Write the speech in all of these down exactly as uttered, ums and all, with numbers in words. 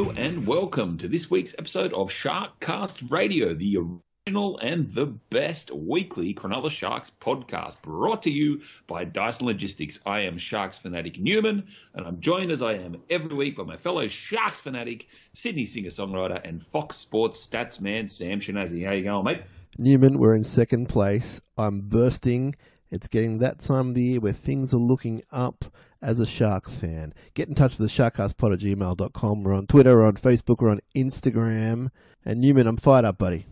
Hello and welcome to this week's episode of Sharkcast Radio, the original and the best weekly Cronulla Sharks podcast, brought to you by Dyson Logistics. I am Sharks fanatic Newman, and I'm joined as I am every week by my fellow Sharks fanatic, Sydney singer-songwriter and Fox Sports stats man, Sam Shinazi. How you going, mate? Newman, we're in second place. I'm bursting. It's getting that time of the year where things are looking up as a Sharks fan. Get in touch with the sharkcastpod at gmail dot com. We're on Twitter, we're on Facebook, we're on Instagram. And Newman, I'm fired up, buddy.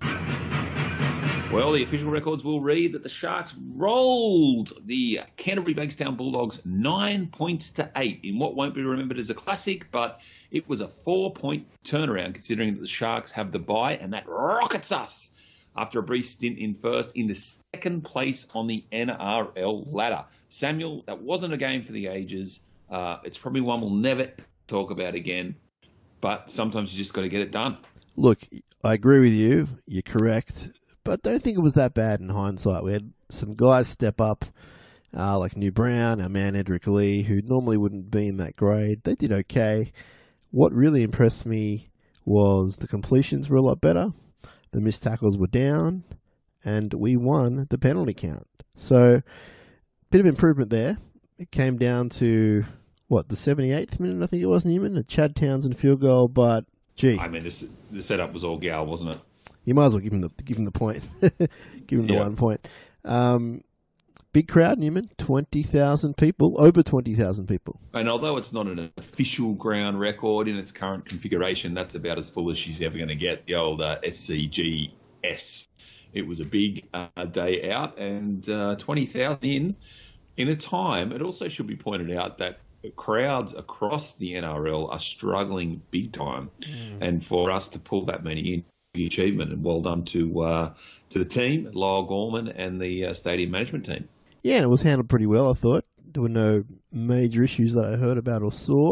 Well, the official records will read that the Sharks rolled the Canterbury Bankstown Bulldogs nine points to eight in what won't be remembered as a classic, but it was a four-point turnaround considering that the Sharks have the bye, and that rockets us after a brief stint in first in the second place on the N R L ladder. Samuel, that wasn't a game for the ages. Uh, it's probably one we'll never talk about again, but sometimes you just got to get it done. Look, I agree with you. You're correct. But don't think it was that bad in hindsight. We had some guys step up, uh, like New Brown, our man Edric Lee, who normally wouldn't be in that grade. They did okay. What really impressed me was the completions were a lot better. The missed tackles were down, and we won the penalty count. So, bit of improvement there. It came down to, what, the seventy-eighth minute, I think it was, Newman? A Chad Townsend field goal, but, gee. I mean, this, the setup was all Gal, wasn't it? You might as well give him the give him the point. Give him the yeah. one point. Um, big crowd, Newman. twenty thousand people. Over twenty thousand people. And although it's not an official ground record in its current configuration, that's about as full as she's ever going to get, the old uh, S C G S. It was a big uh, day out, and uh, twenty thousand in, in a time. It also should be pointed out that crowds across the N R L are struggling big time. Mm. And for us to pull that many in, achievement, and well done to uh, to the team, Lyle Gorman and the uh, stadium management team. Yeah, and it was handled pretty well, I thought. There were no major issues that I heard about or saw,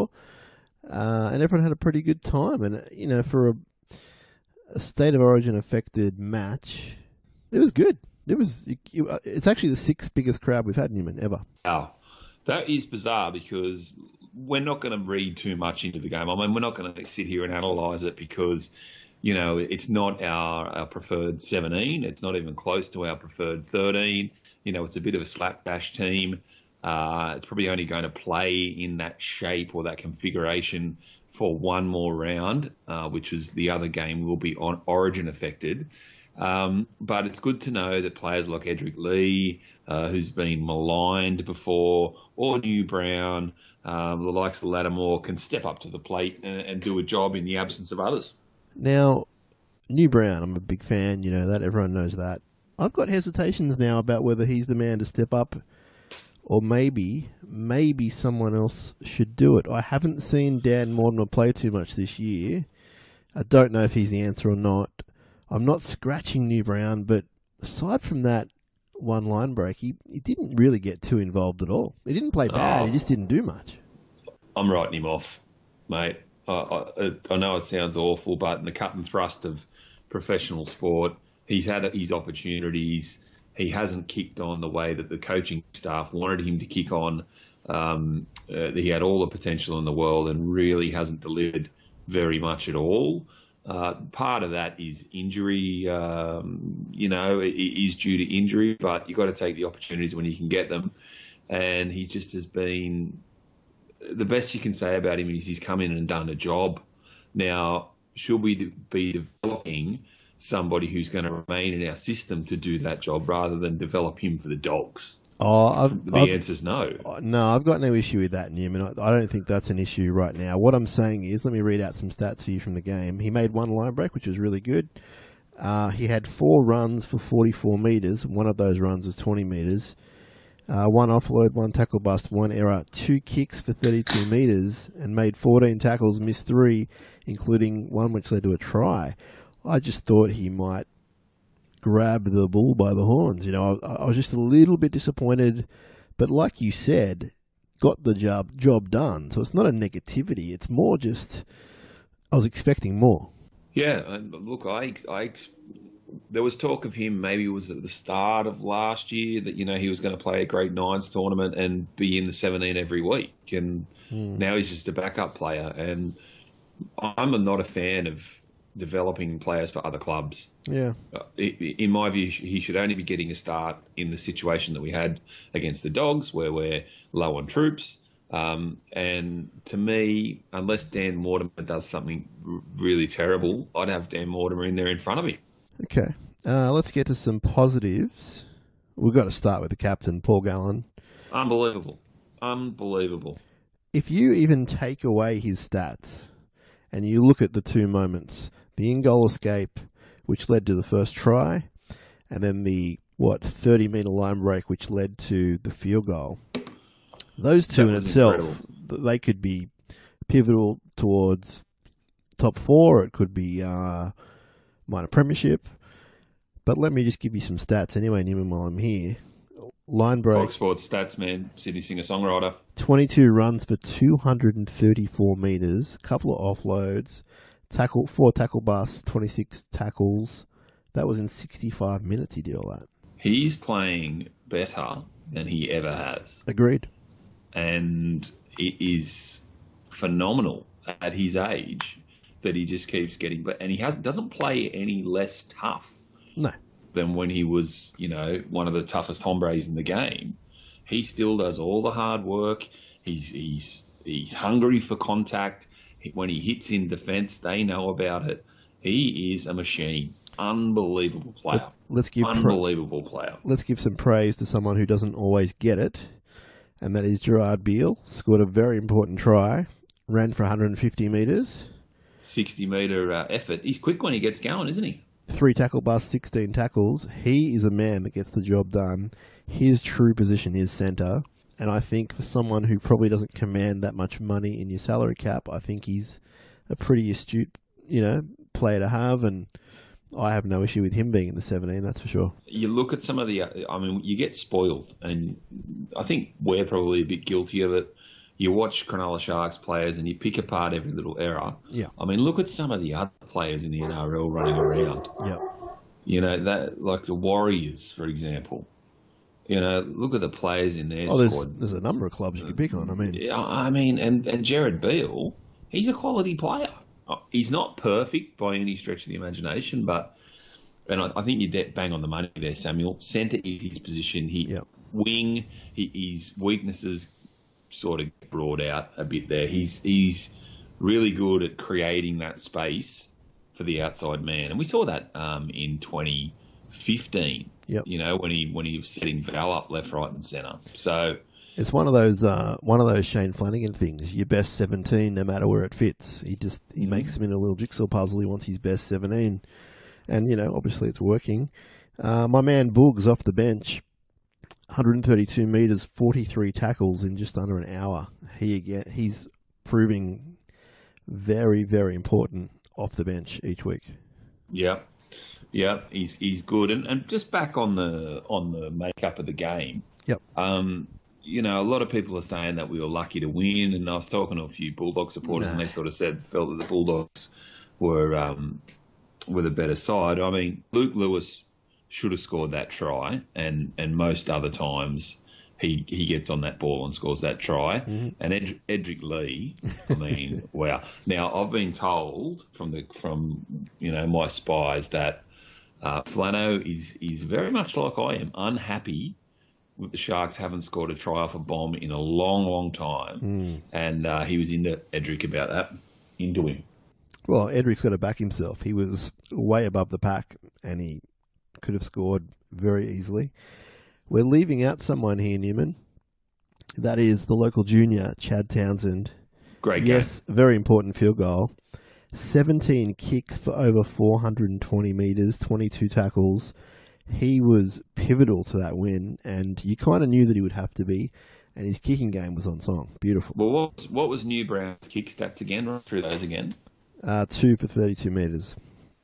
uh, and everyone had a pretty good time. And, you know, for a, a State of Origin affected match, it was good. It was. It, it's actually the sixth biggest crowd we've had, Newman, ever. Wow. That is bizarre because we're not going to read too much into the game. I mean, we're not going to sit here and analyse it because, you know, it's not our, our preferred seventeen. It's not even close to our preferred thirteen. You know, it's a bit of a slapdash team. Uh, it's probably only going to play in that shape or that configuration for one more round, uh, which is the other game will be on Origin affected. Um, but it's good to know that players like Edric Lee, uh, who's been maligned before, or New Brown, um, the likes of Lattimore, can step up to the plate and, and do a job in the absence of others. Now, New Brown, I'm a big fan, you know that, everyone knows that. I've got hesitations now about whether he's the man to step up or maybe, maybe someone else should do it. I haven't seen Dan Mortimer play too much this year. I don't know if he's the answer or not. I'm not scratching New Brown, but aside from that one line break, he, he didn't really get too involved at all. He didn't play bad, oh, he just didn't do much. I'm writing him off, mate. I, I, I know it sounds awful, but in the cut and thrust of professional sport, he's had his opportunities. He hasn't kicked on the way that the coaching staff wanted him to kick on. Um, uh, he had all the potential in the world and really hasn't delivered very much at all. Uh, part of that is injury, um, you know, it, it is due to injury, but you've got to take the opportunities when you can get them. And he just has been... The best you can say about him is he's come in and done a job. Now, should we be developing somebody who's going to remain in our system to do that job rather than develop him for the Dogs? Oh, I've, the I've, answer's no. No, I've got no issue with that, Newman. I, I don't think that's an issue right now. What I'm saying is, let me read out some stats for you from the game. He made one line break, which was really good. Uh, he had four runs for forty-four metres. One of those runs was twenty metres. Uh, one offload, one tackle bust, one error, two kicks for thirty-two metres, and made fourteen tackles, missed three, including one which led to a try. I just thought he might grab the bull by the horns. You know, I, I was just a little bit disappointed, but like you said, got the job job done. So it's not a negativity. It's more just I was expecting more. Yeah, and look, I, I there was talk of him, maybe it was at the start of last year, that, you know, he was going to play a Grade Nines tournament and be in the seventeen every week. And mm. now he's just a backup player. And I'm not a fan of developing players for other clubs. Yeah. Uh, In my view, he should only be getting a start in the situation that we had against the Dogs, where we're low on troops. Um, and to me, unless Dan Mortimer does something r- really terrible, I'd have Dan Mortimer in there in front of him. Okay. Uh, let's get to some positives. We've got to start with the captain, Paul Gallen. Unbelievable. Unbelievable. If you even take away his stats and you look at the two moments, the in-goal escape, which led to the first try, and then the, what, thirty-metre line break, which led to the field goal. Those two That in was itself, incredible. they could be pivotal towards top four. It could be uh, minor premiership. But let me just give you some stats anyway, Newman, while I'm here. Line break, Fox Sports stats man, Sydney singer-songwriter. twenty-two runs for two hundred thirty-four metres, couple of offloads, tackle four tackle busts, twenty-six tackles. That was in sixty-five minutes he did all that. He's playing better than he ever has. Agreed. And it is phenomenal at his age that he just keeps getting better. And he has, doesn't play any less tough No. than when he was, you know, one of the toughest hombres in the game. He still does all the hard work. He's he's he's hungry for contact. When he hits in defence, they know about it. He is a machine. Unbelievable player. Let, let's give pra- Unbelievable player. let's give some praise to someone who doesn't always get it, and that is Gerard Beale. Scored a very important try, ran for one hundred fifty metres, sixty metre uh, effort. He's quick when he gets going, isn't he? three tackle busts, sixteen tackles. He is a man that gets the job done. His true position is centre, and I think for someone who probably doesn't command that much money in your salary cap, I think he's a pretty astute, you know, player to have, and I have no issue with him being in the seventeen, that's for sure. You look at some of the, I mean, you get spoiled, and I think we're probably a bit guilty of it. You watch Cronulla Sharks players and you pick apart every little error. Yeah. I mean, look at some of the other players in the N R L running around. Yep. You know, that like the Warriors, for example. You know, look at the players in their Oh, there's, squad. there's a number of clubs you could pick on. I mean, Yeah, I mean, and, and Jared Beale, he's a quality player. He's not perfect by any stretch of the imagination, but and I, I think you're bang on the money there, Samuel. Centre is his position. He Yep. wing, he, his weaknesses sort of brought out a bit there. He's he's really good at creating that space for the outside man, and we saw that um, in twenty fifteen. Yep. You know, when he when he was setting Val up left, right, and centre. So. it's one of those uh, one of those Shane Flanagan things. Your best seventeen, no matter where it fits. He just he Mm-hmm. makes them in a little jigsaw puzzle. He wants his best seventeen, and you know, obviously, it's working. Uh, my man Boogs off the bench, one hundred thirty-two meters, forty-three tackles in just under an hour. He again, he's proving very, very important off the bench each week. Yeah, yeah, he's he's good, and and just back on the on the makeup of the game. Yep. Um, you know, a lot of people are saying that we were lucky to win, and I was talking to a few Bulldog supporters, Nah. and they sort of said felt that the Bulldogs were um, were the better side. I mean, Luke Lewis should have scored that try, and and most other times he he gets on that ball and scores that try. Mm-hmm. And Ed, Edric Lee, I mean, wow. Now I've been told from the from you know my spies that uh, Flano is is very much like I am, unhappy with the Sharks haven't scored a try off a bomb in a long, long time, Mm. and uh, he was into Edric about that, into him. Well, Edric's got to back himself. He was way above the pack, and he could have scored very easily. We're leaving out someone here, Newman. That is the local junior, Chad Townsend. Great game. Yes, very important field goal. seventeen kicks for over four hundred twenty metres, twenty-two tackles. He was pivotal to that win, and you kind of knew that he would have to be, and his kicking game was on song. Beautiful. Well, what was, what was New Brown's kick stats again? Run through those again. Uh, two for thirty-two metres.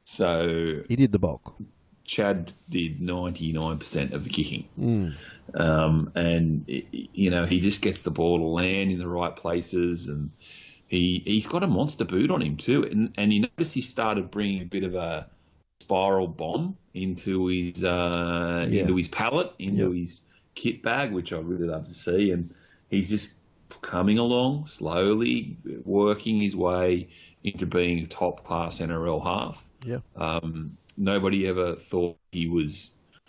So He did the bulk. Chad did ninety-nine percent of the kicking. Mm. Um, and, it, you know, he just gets the ball to land in the right places, and he, he's got a monster boot on him too. And, and you notice he started bringing a bit of a spiral bomb into his uh, Yeah. into his pallet, into Yep. his kit bag, which I really love to see. And he's just coming along slowly, working his way, into being a top class N R L half. Yeah. Um, nobody ever thought he was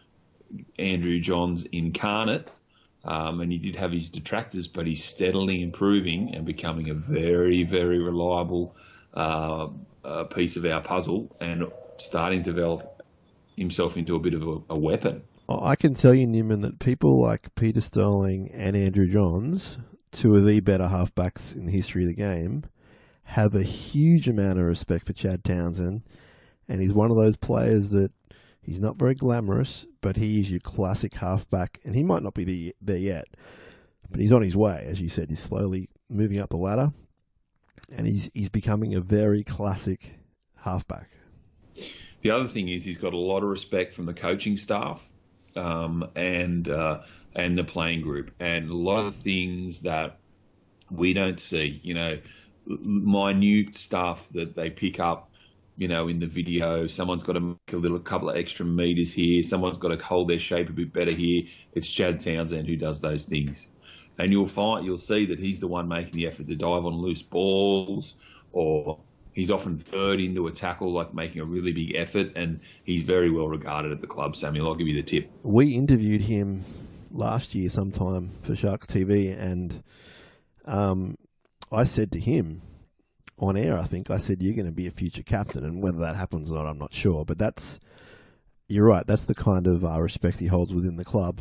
Andrew Johns incarnate, um, and he did have his detractors, but he's steadily improving and becoming a very, very reliable uh, uh, piece of our puzzle and starting to develop himself into a bit of a, a weapon. I can tell you, Newman, that people like Peter Sterling and Andrew Johns, two of the better halfbacks in the history of the game, have a huge amount of respect for Chad Townsend, and he's one of those players that he's not very glamorous, but he is your classic halfback, and he might not be the, there yet, but he's on his way. As you said, he's slowly moving up the ladder, and he's he's becoming a very classic halfback. The other thing is he's got a lot of respect from the coaching staff um, and uh, and the playing group, and a lot of things that we don't see, you know, minute stuff that they pick up, you know, in the video. Someone's got to make a little couple of extra meters here. Someone's got to hold their shape a bit better here. It's Chad Townsend who does those things, and you'll find you'll see that he's the one making the effort to dive on loose balls, or he's often third into a tackle, like making a really big effort, and he's very well regarded at the club, Samuel. I'll give you the tip. We interviewed him last year sometime for Sharks T V, and um, I said to him on air, I think, I said, you're going to be a future captain, and whether that happens or not, I'm not sure, but that's, you're right, that's the kind of uh, respect he holds within the club.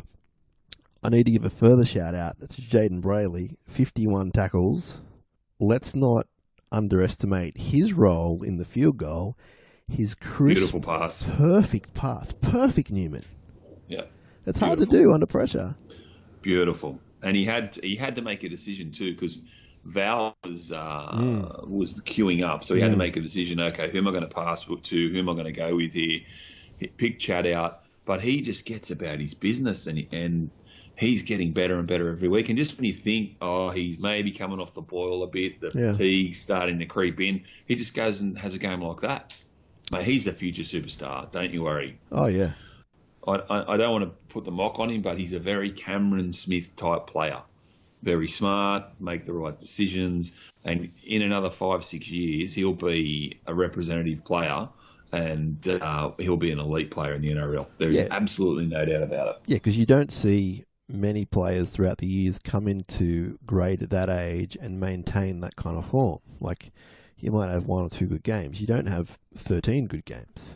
I need to give a further shout out to Jayden Brailey, fifty-one tackles. Let's not underestimate his role in the field goal. His crisp, beautiful pass, perfect pass, perfect Newman. Yeah, it's beautiful. Hard to do under pressure. Beautiful, and he had he had to make a decision too, because Val was uh, mm. was queuing up, so he had mm. to make a decision. Okay, who am I going to pass to? Who am I going to go with here? He picked Chad out, but he just gets about his business, and and he's getting better and better every week. And just when you think, oh, he's maybe coming off the boil a bit, the yeah. fatigue's starting to creep in, he just goes and has a game like that. Mate, he's the future superstar. Don't you worry. Oh, yeah. I, I, I don't want to put the mock on him, but he's a very Cameron Smith type player. Very smart, make the right decisions, and in another five, six years, he'll be a representative player, and uh, he'll be an elite player in the N R L. There is yeah. absolutely no doubt about it. Yeah, because you don't see many players throughout the years come into grade at that age and maintain that kind of form. Like, you might have one or two good games. You don't have thirteen good games.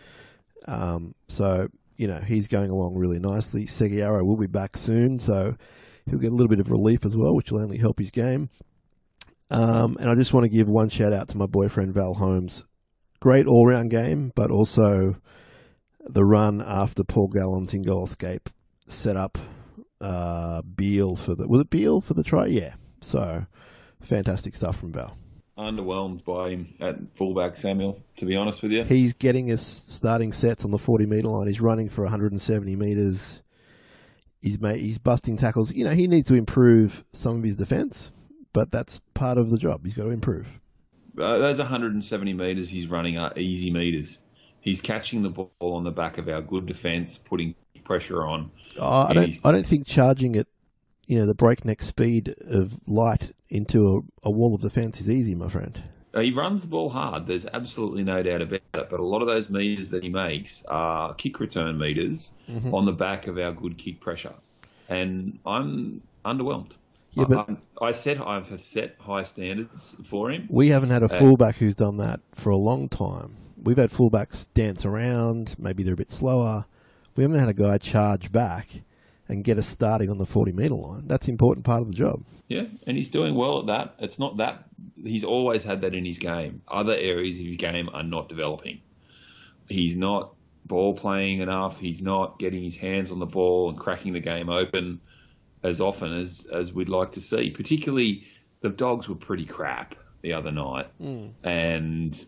Um, so, you know, he's going along really nicely. Seguiaro will be back soon, so he'll get a little bit of relief as well, which will only help his game. Um, and I just want to give one shout out to my boyfriend, Val Holmes. Great all-round game, but also the run after Paul Gallen's in-goal escape set up uh, Beale for the... Was it Beale for the try? Yeah. So, fantastic stuff from Val. Underwhelmed by him at fullback, Samuel, to be honest with you. He's getting his starting sets on the forty-metre line. He's running for one hundred seventy metres. He's made, he's busting tackles. You know, he needs to improve some of his defence, but that's part of the job. He's got to improve. Uh, those one hundred seventy metres he's running are easy metres. He's catching the ball on the back of our good defence, putting pressure on. Oh, I don't. I don't think charging at, you know, the breakneck speed of light into a, a wall of defence is easy, my friend. Uh, he runs the ball hard. There's absolutely no doubt about it. But a lot of those metres that he makes are kick return metres mm-hmm. on the back of our good kick pressure, and I'm underwhelmed. Yeah, but I, I set I've set high standards for him. We haven't had a fullback who's done that for a long time. We've had fullbacks dance around. Maybe they're a bit slower. We haven't had a guy charge back and get us starting on the forty-metre line. That's an important part of the job. Yeah, and he's doing well at that. It's not that. He's always had that in his game. Other areas of his game are not developing. He's not ball playing enough. He's not getting his hands on the ball and cracking the game open as often as, as we'd like to see. Particularly, the Dogs were pretty crap the other night. Mm. And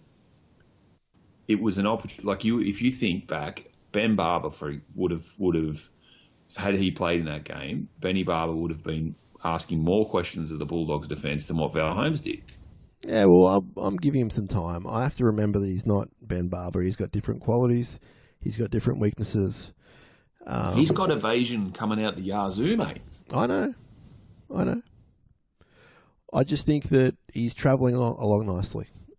it was an opportunity. Like, you, if you think back, Ben Barber for, would have would have, had he played in that game, Benny Barber would have been asking more questions of the Bulldogs' defence than what Val Holmes did. Yeah, well, I'm, I'm giving him some time. I have to remember that he's not Ben Barber. He's got different qualities. He's got different weaknesses. Um, he's got evasion coming out the yazoo, mate. I know. I know. I just think that he's travelling along, along nicely.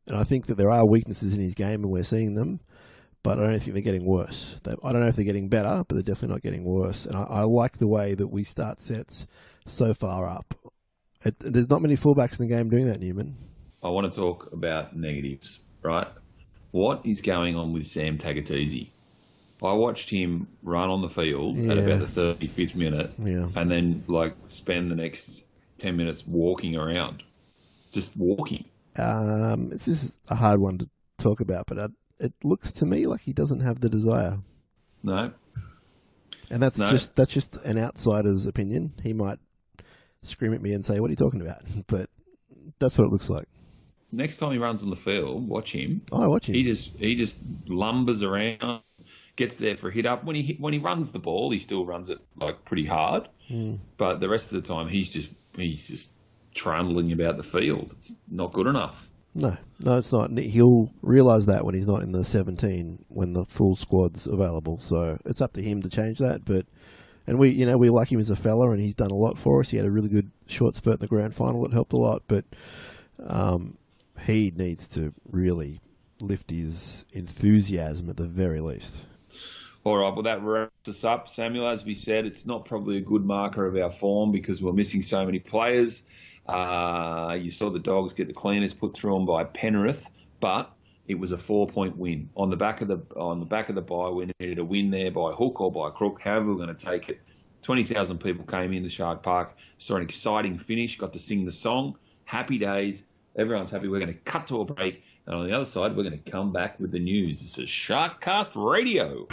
and I think that there are weaknesses in his game, and we're seeing them. But I don't think they're getting worse. They, I don't know if they're getting better, but they're definitely not getting worse. And I, I like the way that we start sets so far up. It, there's not many fullbacks in the game doing that, Newman. I want to talk about negatives, right? What is going on with Sam Tagatese? I watched him run on the field yeah. at about the thirty-fifth minute yeah. and then like spend the next ten minutes walking around. Just walking. Um, it's just a hard one to talk about, but I, it looks to me like he doesn't have the desire. No. And that's no. just that's just an outsider's opinion. He might scream at me and say, "What are you talking about?" But that's what it looks like. Next time he runs on the field, watch him. Oh, watch him. He just he just lumbers around, gets there for a hit up. When he when he runs the ball, he still runs it like pretty hard. Mm. But the rest of the time, he's just he's just trundling about the field. It's not good enough. No, no, it's not. He'll realise that when he's not in the seventeen, when the full squad's available. So it's up to him to change that. But and we, you know, we like him as a fella, and he's done a lot for us. He had a really good short spurt in the grand final that helped a lot. But um, he needs to really lift his enthusiasm at the very least. All right, well, that wraps us up. Samuel, as we said, it's not probably a good marker of our form because we're missing so many players. Uh, you saw the Dogs get the cleaners put through them by Penrith, but it was a four-point win on the back of the on the back of the bye. We needed a win there by hook or by crook. However, we're going to take it. Twenty thousand people came into Shark Park, saw an exciting finish, got to sing the song. Happy days. Everyone's happy. We're going to cut to a break, and on the other side, we're going to come back with the news. This is Sharkcast Radio.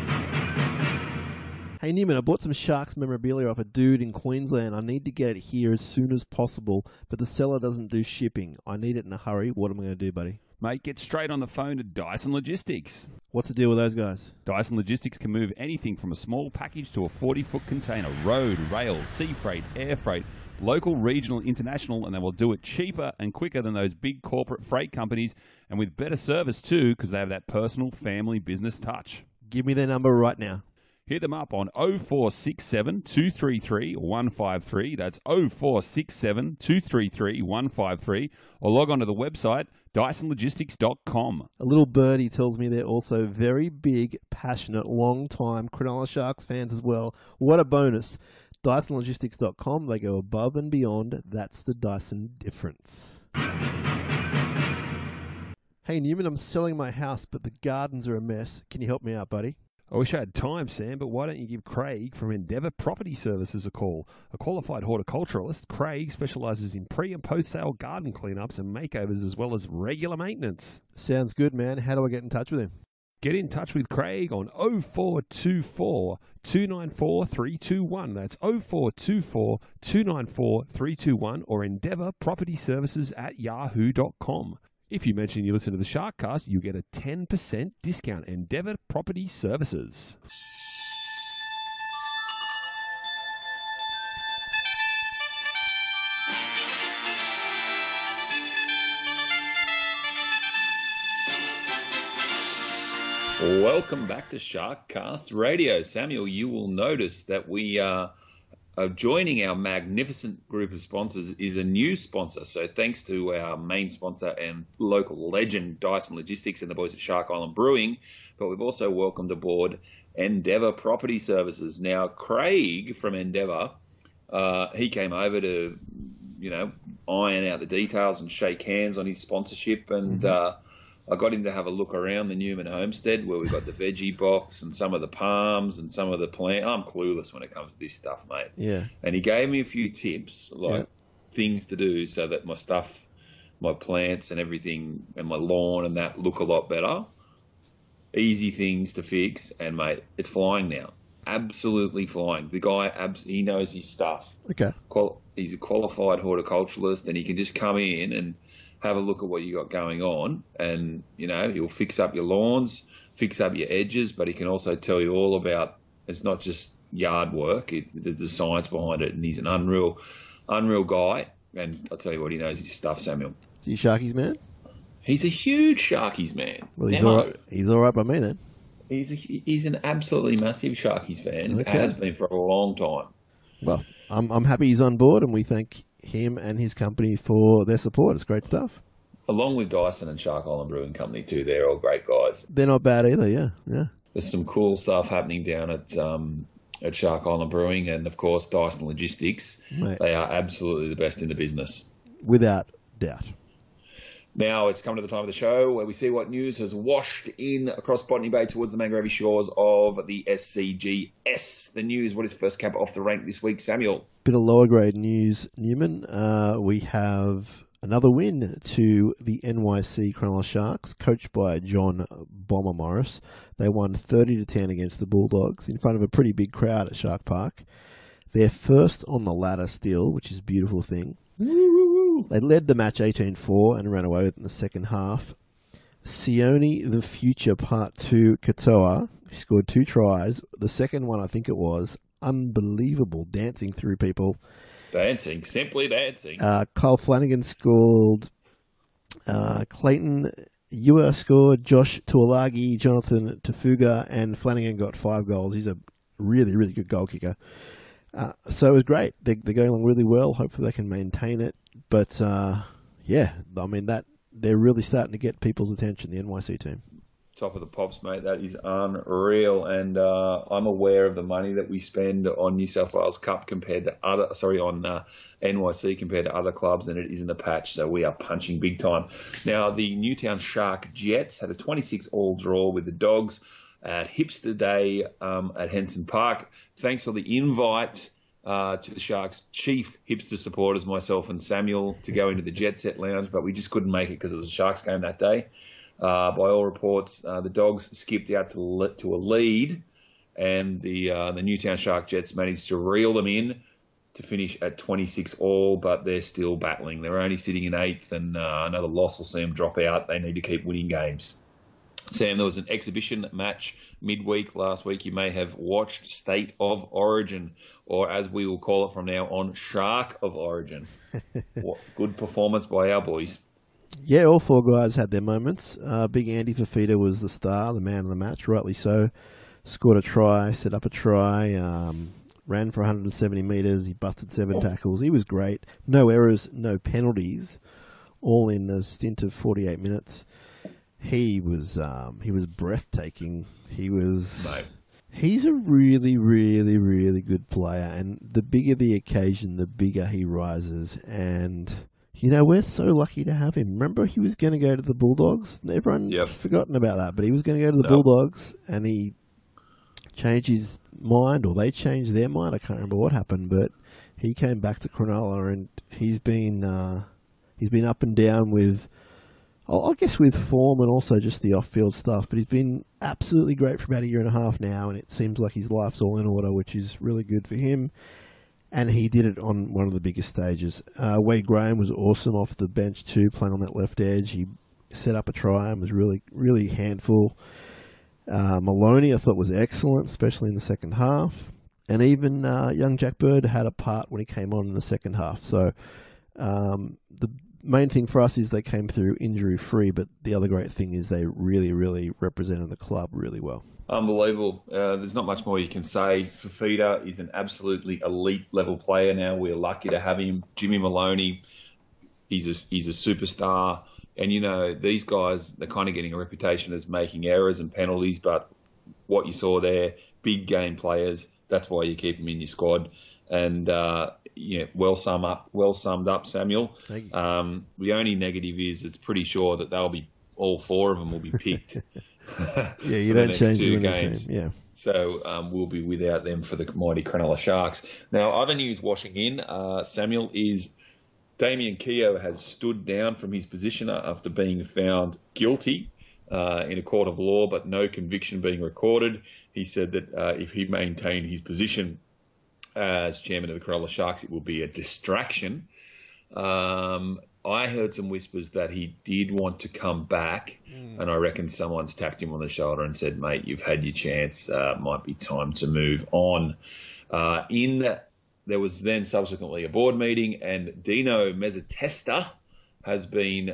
Hey Newman, I bought some Sharks memorabilia off a dude in Queensland. I need to get it here as soon as possible, but the seller doesn't do shipping. I need it in a hurry. What am I going to do, buddy? Mate, get straight on the phone to Dyson Logistics. What's the deal with those guys? Dyson Logistics can move anything from a small package to a forty-foot container. Road, rail, sea freight, air freight, local, regional, international, and they will do it cheaper and quicker than those big corporate freight companies and with better service too because they have that personal family business touch. Give me their number right now. Hit them up on oh four six seven, two three three, one five three. That's oh four six seven, two three three, one five three. Or log on to the website, dyson logistics dot com. A little birdie tells me they're also very big, passionate, long-time Cronulla Sharks fans as well. What a bonus. dyson logistics dot com. They go above and beyond. That's the Dyson difference. Hey, Newman, I'm selling my house, but the gardens are a mess. Can you help me out, buddy? I wish I had time, Sam, but why don't you give Craig from Endeavour Property Services a call? A qualified horticulturalist, Craig specialises in pre- and post-sale garden cleanups and makeovers as well as regular maintenance. Sounds good, man. How do I get in touch with him? Get in touch with Craig on oh four two four, two nine four, three two one. That's oh four two four, two nine four, three two one or endeavour property services at yahoo dot com. If you mention you listen to the Sharkcast, you get a ten percent discount. Endeavour Property Services. Welcome back to Sharkcast Radio. Samuel, you will notice that we are uh, joining our magnificent group of sponsors is a new sponsor. So thanks to our main sponsor and local legend, Dyson Logistics and the boys at Shark Island Brewing. But we've also welcomed aboard Endeavour Property Services. Now, Craig from Endeavour, uh, he came over to, you know, iron out the details and shake hands on his sponsorship. And mm-hmm. uh, I got him to have a look around the Newman homestead where we've got the veggie box and some of the palms and some of the plant. I'm clueless when it comes to this stuff, mate. Yeah. And he gave me a few tips, like yeah. things to do so that my stuff, my plants and everything and my lawn and that look a lot better. Easy things to fix. And, mate, it's flying now. Absolutely flying. The guy, abs- he knows his stuff. Okay. Qual- he's a qualified horticulturalist and he can just come in and have a look at what you got going on, and, you know, he'll fix up your lawns, fix up your edges, but he can also tell you all about, it's not just yard work, it, the, the science behind it, and he's an unreal, unreal guy, and I'll tell you what, he knows his stuff, Samuel. Is he a Sharkies man? He's a huge Sharkies man. Well, he's now, all right. He's all right by me then. He's a, he's an absolutely massive Sharkies fan, okay. Has been for a long time. Well, I'm I'm happy he's on board, and we thank him and his company for their support. It's great stuff. along with Dyson and Shark Island Brewing Company too. They're all great guys. They're not bad either, yeah, yeah. There's some cool stuff happening down at um, at Shark Island Brewing, and of course Dyson Logistics. Mate. They are absolutely the best in the business, without doubt. Now it's come to the time of the show where we see what news has washed in across Botany Bay towards the Mangareva shores of the S C G S. The news, what is first cap off the rank this week, Samuel? Bit of lower grade news, Newman. Uh, we have another win to the N Y C Cronulla Sharks, coached by John Bomber Morris. They won thirty to ten against the Bulldogs in front of a pretty big crowd at Shark Park. They're first on the ladder still, which is a beautiful thing. They led the match eighteen four and ran away with it in the second half. Sione the Future Part two Katoa scored two tries. The second one, I think it was, unbelievable, dancing through people. Dancing, simply dancing. Uh, Kyle Flanagan scored. Uh, Clayton Ewer scored. Josh Tuolagi, Jonathan Tafuga, and Flanagan got five goals. He's a really, really good goal kicker. Uh, so it was great. They, they're going along really well. Hopefully they can maintain it. But, uh, yeah, I mean, that they're really starting to get people's attention, the N Y C team. Top of the pops, mate. That is unreal. And uh, I'm aware of the money that we spend on New South Wales Cup compared to other, sorry, on uh, N Y C compared to other clubs, and it is in the patch. So we are punching big time. Now, the Newtown Shark Jets had a twenty-six all draw with the Dogs at Hipster Day um, at Henson Park. Thanks for the invite uh, to the Sharks' chief hipster supporters, myself and Samuel, to go into the Jet Set Lounge, but we just couldn't make it because it was a Sharks game that day. Uh, by all reports, uh, the Dogs skipped out to, to a lead, and the uh, the Newtown Shark Jets managed to reel them in to finish at twenty-six all, but they're still battling. They're only sitting in eighth, and uh, another loss will see them drop out. They need to keep winning games. Sam, there was an exhibition match midweek last week. You may have watched State of Origin, or as we will call it from now on, Shark of Origin. What good performance by our boys. Yeah, all four guys had their moments. Uh, Big Andy Fafita was the star, the man of the match, rightly so. Scored a try, set up a try, um, ran for one hundred seventy metres. He busted seven oh. tackles. He was great. No errors, no penalties, all in a stint of forty-eight minutes. He was um, he was breathtaking. He was. Mate. He's a really, really, really good player, and the bigger the occasion, the bigger he rises. And you know, we're so lucky to have him. Remember, he was going to go to the Bulldogs. Everyone's yep. forgotten about that, but he was going to go to the no. Bulldogs, and he changed his mind, or they changed their mind. I can't remember what happened, but he came back to Cronulla, and he's been uh, he's been up and down with. I guess with form and also just the off-field stuff, but he's been absolutely great for about a year and a half now, and it seems like his life's all in order, which is really good for him. And he did it on one of the biggest stages. Uh, Wade Graham was awesome off the bench too, playing on that left edge. He set up a try and was really, really handful. Uh, Maloney, I thought, was excellent, especially in the second half. And even uh, young Jack Bird had a part when he came on in the second half. So um, the main thing for us is they came through injury-free, but the other great thing is they really, really represented the club really well. Unbelievable. Uh, there's not much more you can say. Fafita is an absolutely elite-level player now. We're lucky to have him. Jimmy Maloney, he's a, he's a superstar. And, you know, these guys, they're kind of getting a reputation as making errors and penalties, but what you saw there, big game players, that's why you keep them in your squad. And, uh, yeah, well sum up, well summed up, Samuel. Thank you. Um, the only negative is it's pretty sure that they'll be, all four of them will be picked. Yeah, you don't change the games. Team. Yeah. So um, we'll be without them for the mighty Cronulla Sharks. Now, other news washing in, uh, Samuel, is Damien Keogh has stood down from his position after being found guilty uh, in a court of law, but no conviction being recorded. He said that uh, if he maintained his position as chairman of the Cronulla Sharks, it will be a distraction. Um, I heard some whispers that he did want to come back, mm. and I reckon someone's tapped him on the shoulder and said, mate, you've had your chance. Uh, might be time to move on. Uh, in There was then subsequently a board meeting, and Dino Mezzatesta has been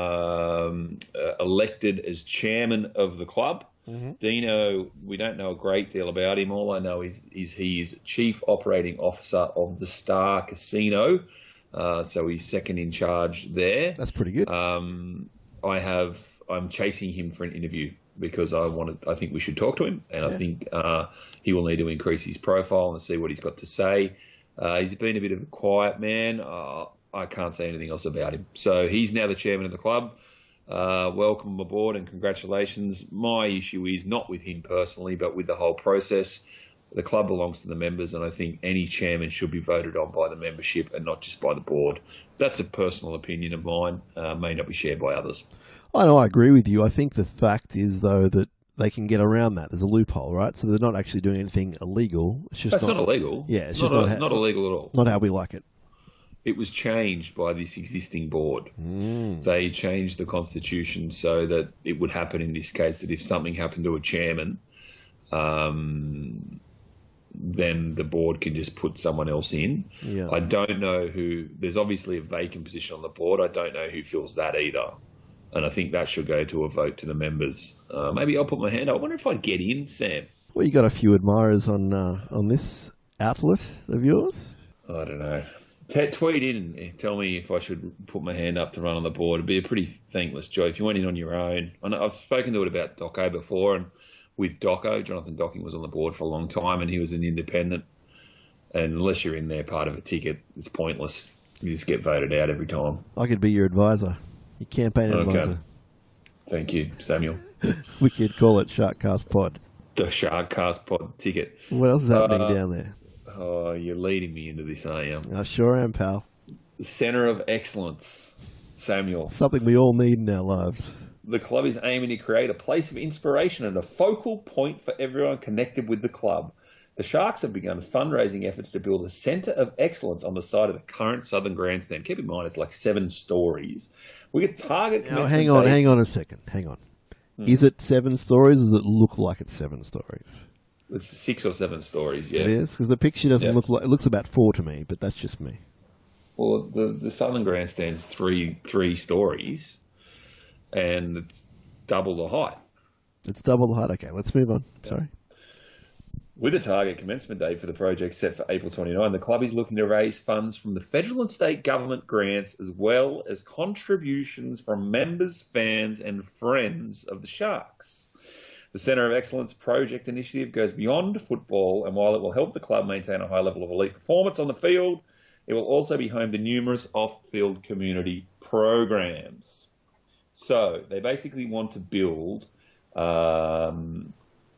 um, uh, elected as chairman of the club. Mm-hmm. Dino, we don't know a great deal about him. All I know is, is he is Chief Operating Officer of the Star Casino. uh, so he's second in charge there. That's pretty good. Um, I have I'm chasing him for an interview because I wanted. I think we should talk to him, and Yeah. I think uh, he will need to increase his profile and see what he's got to say. Uh, he's been a bit of a quiet man. Uh, I can't say anything else about him. So he's now the chairman of the club. Uh, welcome aboard and congratulations. My issue is not with him personally, but with the whole process. The club belongs to the members, and I think any chairman should be voted on by the membership and not just by the board. That's a personal opinion of mine, uh, may not be shared by others. I know, I agree with you. I think the fact is, though, that they can get around that. There's a loophole, right? So they're not actually doing anything illegal. It's just That's not, not illegal. Yeah, it's not, just not, a, ha- not illegal at all. Not how we like it. It was changed by this existing board. Mm. They changed the constitution so that it would happen in this case that if something happened to a chairman, um, then the board can just put someone else in. Yeah. I don't know who. There's obviously a vacant position on the board. I don't know who fills that either. And I think that should go to a vote to the members. Uh, maybe I'll put my hand up. I wonder if I'd get in, Sam. Well, you got a few admirers on uh, on this outlet of yours. I don't know. T- tweet in and tell me if I should put my hand up to run on the board. It'd be a pretty thankless job if you went in on your own. I know, I've spoken to it about Doco before, and with Doco, Jonathan Docking was on the board for a long time, and he was an independent. And unless you're in there part of a ticket, it's pointless. You just get voted out every time. I could be your advisor, your campaign Okay. advisor. Thank you, Samuel. We could call it Sharkcast Pod. The Sharkcast Pod ticket. What else is happening Uh, down there? Oh, you're leading me into this, aren't you? I sure am, pal. The Centre of Excellence, Samuel. Something we all need in our lives. The club is aiming to create a place of inspiration and a focal point for everyone connected with the club. The Sharks have begun fundraising efforts to build a centre of excellence on the side of the current Southern Grandstand. Keep in mind, it's like seven stories. We get target. Now, hang on, hang on a second. Hang on. Hmm. Is it seven stories, or does it look like it's seven stories? It's six or seven stories, yeah. It is? Because the picture doesn't Yeah. look like... It looks about four to me, but that's just me. Well, the, the Southern Grandstand's three three stories, and it's double the height. It's double the height. Okay, let's move on. Yeah. Sorry. With a target commencement date for the project set for April twenty-ninth, the club is looking to raise funds from the federal and state government grants as well as contributions from members, fans and friends of the Sharks. The Centre of Excellence project initiative goes beyond football, and while it will help the club maintain a high level of elite performance on the field, it will also be home to numerous off-field community programs. So they basically want to build... Um,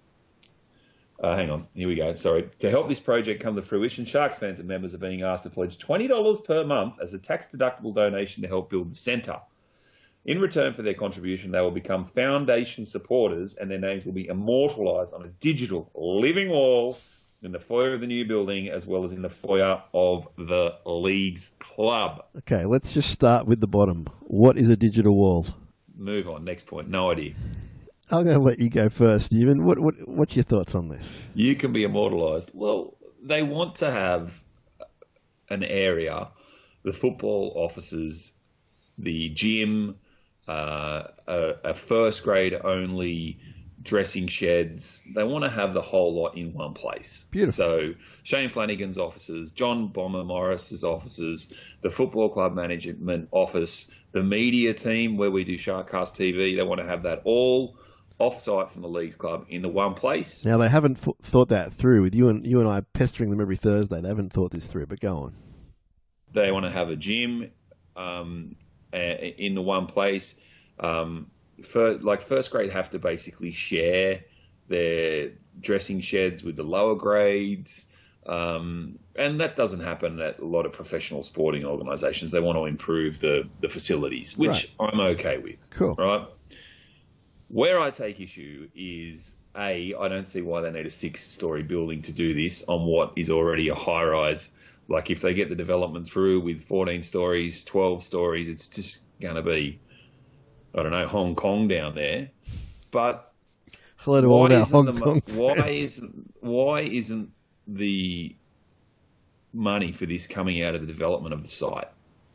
Uh, hang on, here we go. Sorry. To help this project come to fruition, Sharks fans and members are being asked to pledge twenty dollars per month as a tax-deductible donation to help build the centre. In return for their contribution, they will become foundation supporters, and their names will be immortalised on a digital living wall in the foyer of the new building, as well as in the foyer of the league's club. Okay, let's just start with the bottom. What is a digital wall? Move on. Next point. No idea. I'm going to let you go first, Newman. What, what, what's your thoughts on this? You can be immortalised. Well, they want to have an area, the football offices, the gym, uh, a, a first grade only dressing sheds. They want to have the whole lot in one place. Beautiful. So Shane Flanagan's offices, John Bomber Morris's offices, the football club management office, the media team where we do Sharkcast T V. They want to have that all off-site from the league's club in the one place. Now, they haven't f- thought that through. With you and you and I pestering them every Thursday, they haven't thought this through, but go on. They want to have a gym um, in the one place. Um, for, like first grade have to basically share their dressing sheds with the lower grades. Um, and that doesn't happen at a lot of professional sporting organisations. They want to improve the, the facilities, which right. I'm okay with. Cool. Right? Where I take issue is, A, I don't see why they need a six-storey building to do this on what is already a high-rise. Like, if they get the development through with fourteen stories, twelve stories, it's just going to be, I don't know, Hong Kong down there. But hello to all our Hong the, Kong why fans. isn't why isn't the money for this coming out of the development of the site?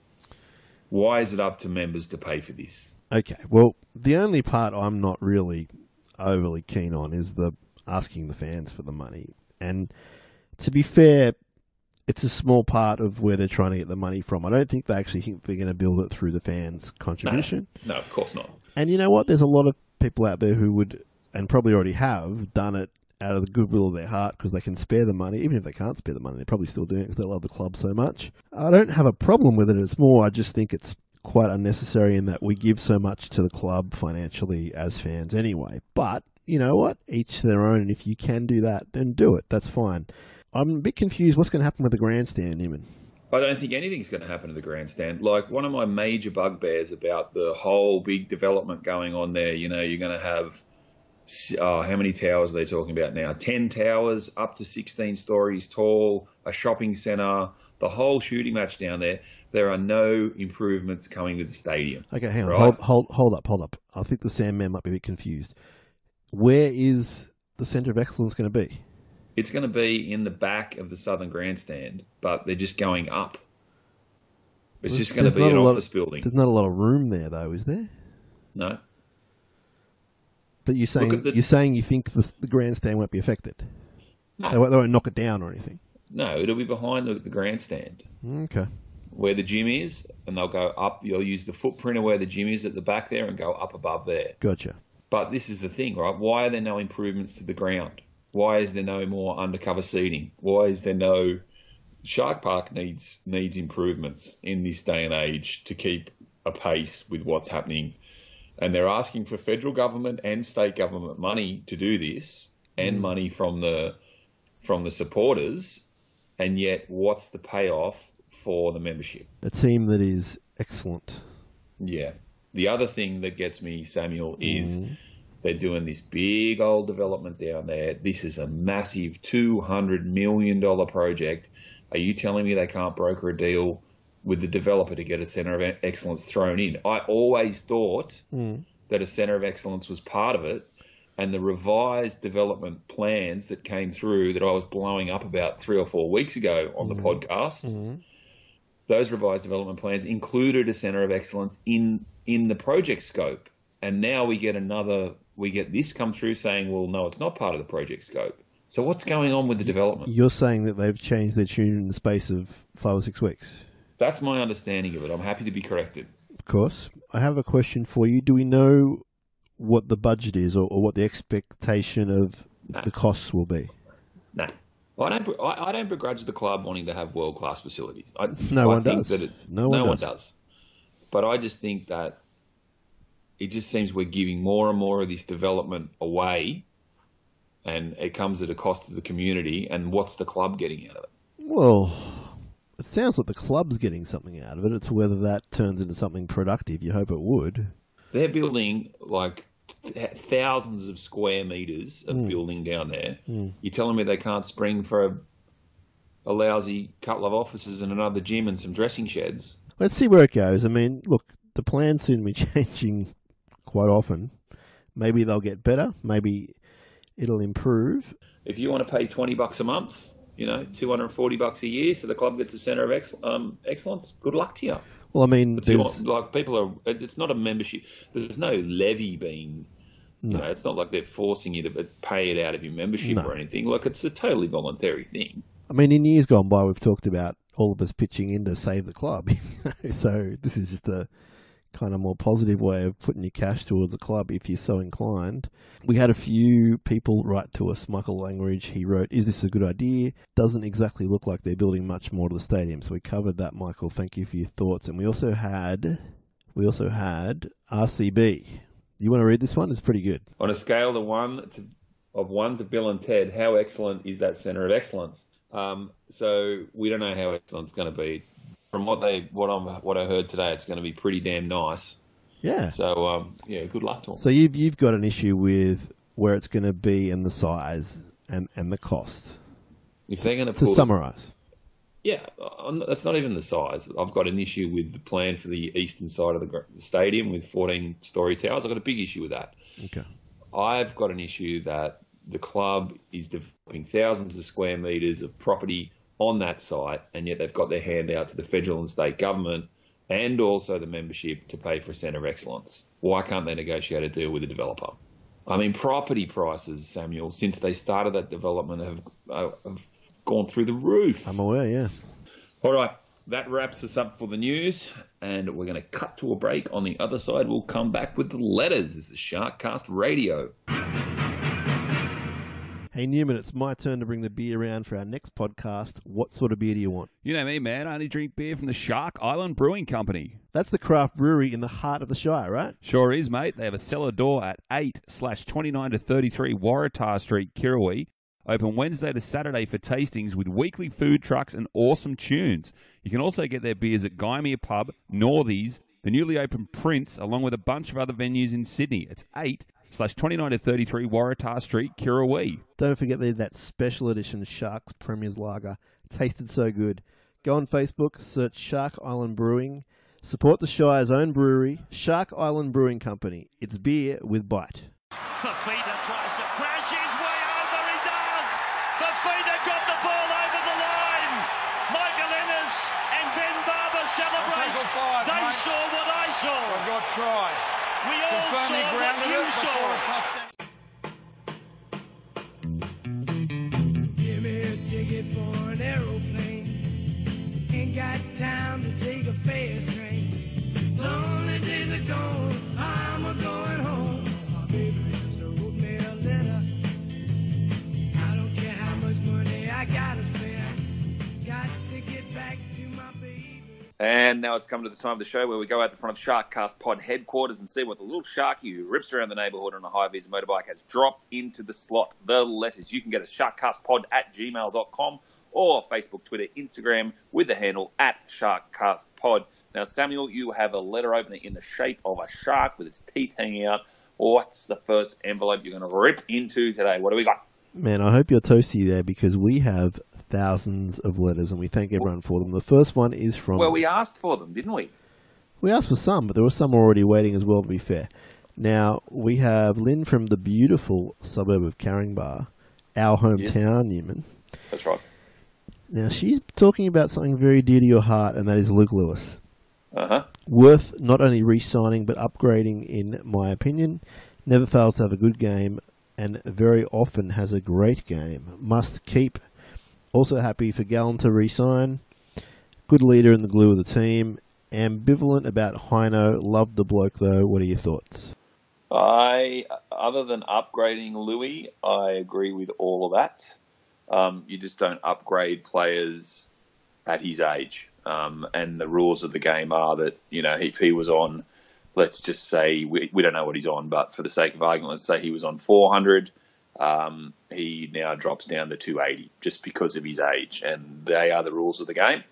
Why is it up to members to pay for this? Okay, well, the only part I'm not really overly keen on is the asking the fans for the money. And to be fair, it's a small part of where they're trying to get the money from. I don't think they actually think they're going to build it through the fans' contribution. No, no, of course not. And you know what? There's a lot of people out there who would, and probably already have, done it out of the goodwill of their heart because they can spare the money. Even if they can't spare the money, they're probably still doing it because they love the club so much. I don't have a problem with it. It's more, I just think it's quite unnecessary in that we give so much to the club financially as fans anyway. But, you know what? Each to their own. And if you can do that, then do it. That's fine. I'm a bit confused. What's going to happen with the grandstand, Newman? I don't think anything's going to happen to the grandstand. Like, one of my major bugbears about the whole big development going on there, you know, you're going to have, oh, how many towers are they talking about now? ten towers, up to sixteen stories tall, a shopping centre, the whole shooting match down there. There are no improvements coming to the stadium. Okay, hang on. Right? Hold, hold, hold up, hold up. I think the Sandman might be a bit confused. Where is the Centre of Excellence going to be? It's going to be in the back of the Southern Grandstand, but they're just going up. It's There's, just going to be an office of, building. There's not a lot of room there, though, is there? No. But you're saying the, you're saying you think the, the grandstand won't be affected? No. They, won't, they won't knock it down or anything? No, it'll be behind the, the grandstand. Okay. Where the gym is, and they'll go up. You'll use the footprint of where the gym is at the back there and go up above there. Gotcha. But this is the thing, right? Why are there no improvements to the ground? Why is there no more undercover seating? Why is there no... Shark Park needs needs improvements in this day and age to keep a pace with what's happening. And they're asking for federal government and state government money to do this, and mm. money from the from the supporters. And yet, what's the payoff for the membership? A team that is excellent. Yeah. The other thing that gets me, Samuel, is... Mm. They're doing this big old development down there. This is a massive two hundred million dollars project. Are you telling me they can't broker a deal with the developer to get a Centre of Excellence thrown in? I always thought mm. that a Centre of Excellence was part of it, and the revised development plans that came through that I was blowing up about three or four weeks ago on mm. the podcast, mm. those revised development plans included a Centre of Excellence in, in the project scope. And now we get another... we get this come through saying, well, no, it's not part of the project scope. So what's going on with the development? You're saying that they've changed their tune in the space of five or six weeks? That's my understanding of it. I'm happy to be corrected. Of course. I have a question for you. Do we know what the budget is or, or what the expectation of nah. the costs will be? No. I don't, I, I don't begrudge the club wanting to have world-class facilities. I, no I one think does. That it, no one, no does. one does. But I just think that it just seems we're giving more and more of this development away, and it comes at a cost to the community. And what's the club getting out of it? Well, it sounds like the club's getting something out of it. It's whether that turns into something productive. You hope it would. They're building like th- thousands of square meters of mm. building down there. Mm. You're telling me they can't spring for a, a lousy couple of offices and another gym and some dressing sheds? Let's see where it goes. I mean, look, the plans seem to be changing quite often. Maybe they'll get better. Maybe it'll improve. If you want to pay twenty bucks a month, you know, two hundred forty bucks a year, so the club gets a Centre of ex- um, Excellence, good luck to you. Well, I mean, want, like people are, it's not a membership. There's no levy being, you no. know, it's not like they're forcing you to pay it out of your membership no. or anything. Like, it's a totally voluntary thing. I mean, in years gone by, we've talked about all of us pitching in to save the club. So this is just a kind of more positive way of putting your cash towards a club if you're so inclined. We had a few people write to us. Michael Langridge, he wrote, is this a good idea? Doesn't exactly look like they're building much more to the stadium. So we covered that, Michael. Thank you for your thoughts. And we also had, we also had R C B. You want to read this one? It's pretty good. On a scale of one to, of one to Bill and Ted, how excellent is that Centre of Excellence? Um, so we don't know how excellent it's going to be. It's, From what they, what I'm, what I heard today, it's going to be pretty damn nice. Yeah. So um, yeah, good luck to them. So you've you've got an issue with where it's going to be and the size and, and the cost. If they're going to to summarise. Yeah, I'm, that's not even the size. I've got an issue with the plan for the eastern side of the, the stadium with fourteen story towers. I've got a big issue with that. Okay. I've got an issue that the club is developing thousands of square metres of property on that site, and yet they've got their hand out to the federal and state government and also the membership to pay for a Centre of Excellence. Why can't they negotiate a deal with the developer? I mean, property prices, Samuel, since they started that development have, have gone through the roof. I'm aware, yeah. All right, that wraps us up for the news, and we're going to cut to a break. On the other side, we'll come back with the letters. This is Sharkcast Radio. Hey, Newman, it's my turn to bring the beer around for our next podcast. What sort of beer do you want? You know me, man. I only drink beer from the Shark Island Brewing Company. That's the craft brewery in the heart of the Shire, right? Sure is, mate. They have a cellar door at eight slash twenty-nine to thirty-three Waratah Street, Kirrawee. Open Wednesday to Saturday for tastings with weekly food trucks and awesome tunes. You can also get their beers at Gymea Pub, Northies, the newly opened Prince, along with a bunch of other venues in Sydney. It's eight slash twenty-nine to thirty-three Waratah Street, Kirrawee. Don't forget they that special edition Sharks Premier's Lager. Tasted so good. Go on Facebook, search Shark Island Brewing. Support the Shire's own brewery, Shark Island Brewing Company. It's beer with bite. Fafita tries to crash his way over, he does! Fafita got the ball over the line! Michael Ennis and Ben Barber celebrate! Five, they mate. saw what I saw! I've got a try. We all Confirm he saw what grounded you it before a saw! touchdown. Give me a ticket for an aeroplane. Ain't got time to take a fast train. Lonely days are gone, I'm a going home. My baby just wrote me a letter. I don't care how much money I gotta spend. Got to get back to my baby. And now it's come to the time of the show where we go out the front of Sharkcast Pod headquarters and see what the little sharky who rips around the neighbourhood on a high-vis motorbike has dropped into the slot. The letters. You can get us sharkcastpod at gmail dot com or Facebook, Twitter, Instagram with the handle at sharkcastpod. Now, Samuel, you have a letter opener in the shape of a shark with its teeth hanging out. What's the first envelope you're going to rip into today? What do we got? Man, I hope you're toasty there because we have thousands of letters and we thank everyone for them. The first one is from... Well, we asked for them, didn't we? We asked for some, but there were some already waiting as well, to be fair. Now, we have Lynn from the beautiful suburb of Caringbah, our hometown, Yes. Newman. That's right. Now, she's talking about something very dear to your heart, and that is Luke Lewis. Uh-huh. Worth not only re-signing, but upgrading, in my opinion. Never fails to have a good game, and very often has a great game. Must keep. Also happy for Gallen to re-sign. Good leader in the glue of the team. Ambivalent about Hino. Loved the bloke, though. What are your thoughts? I, other than upgrading Louis, I agree with all of that. Um, you just don't upgrade players at his age. Um, and the rules of the game are that, you know, if he was on, let's just say, we, we don't know what he's on, but for the sake of argument, let's say he was on four hundred, um, he now drops down to two eighty just because of his age. And they are the rules of the game,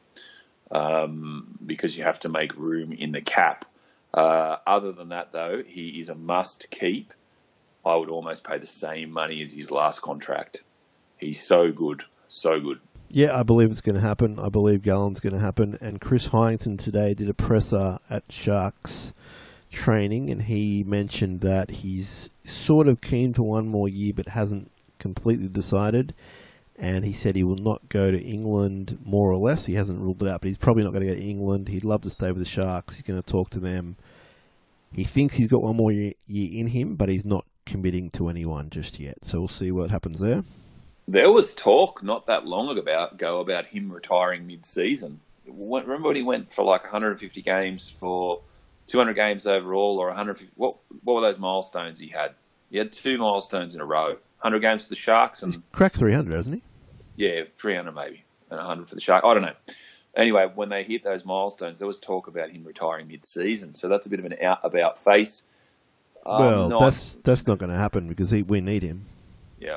um, because you have to make room in the cap. Uh, other than that, though, he is a must-keep. I would almost pay the same money as his last contract. He's so good, so good. Yeah, I believe it's going to happen. I believe Gallen's going to happen. And Chris Hyington today did a presser at Sharks training, and he mentioned that he's sort of keen for one more year, but hasn't completely decided. And he said he will not go to England, more or less. He hasn't ruled it out, but he's probably not going to go to England. He'd love to stay with the Sharks. He's going to talk to them. He thinks he's got one more year, year in him, but he's not committing to anyone just yet. So we'll see what happens there. There was talk not that long ago about him retiring mid-season. Remember when he went for like one hundred fifty games for two hundred games overall, or one hundred fifty? What what were those milestones he had? He had two milestones in a row: one hundred games for the Sharks and He's cracked three hundred, hasn't he? yeah, three hundred maybe, and one hundred for the Sharks. I don't know. Anyway, when they hit those milestones, there was talk about him retiring mid-season. So that's a bit of an out-about face. Um, well, not, that's that's not going to happen because he, we need him. Yeah.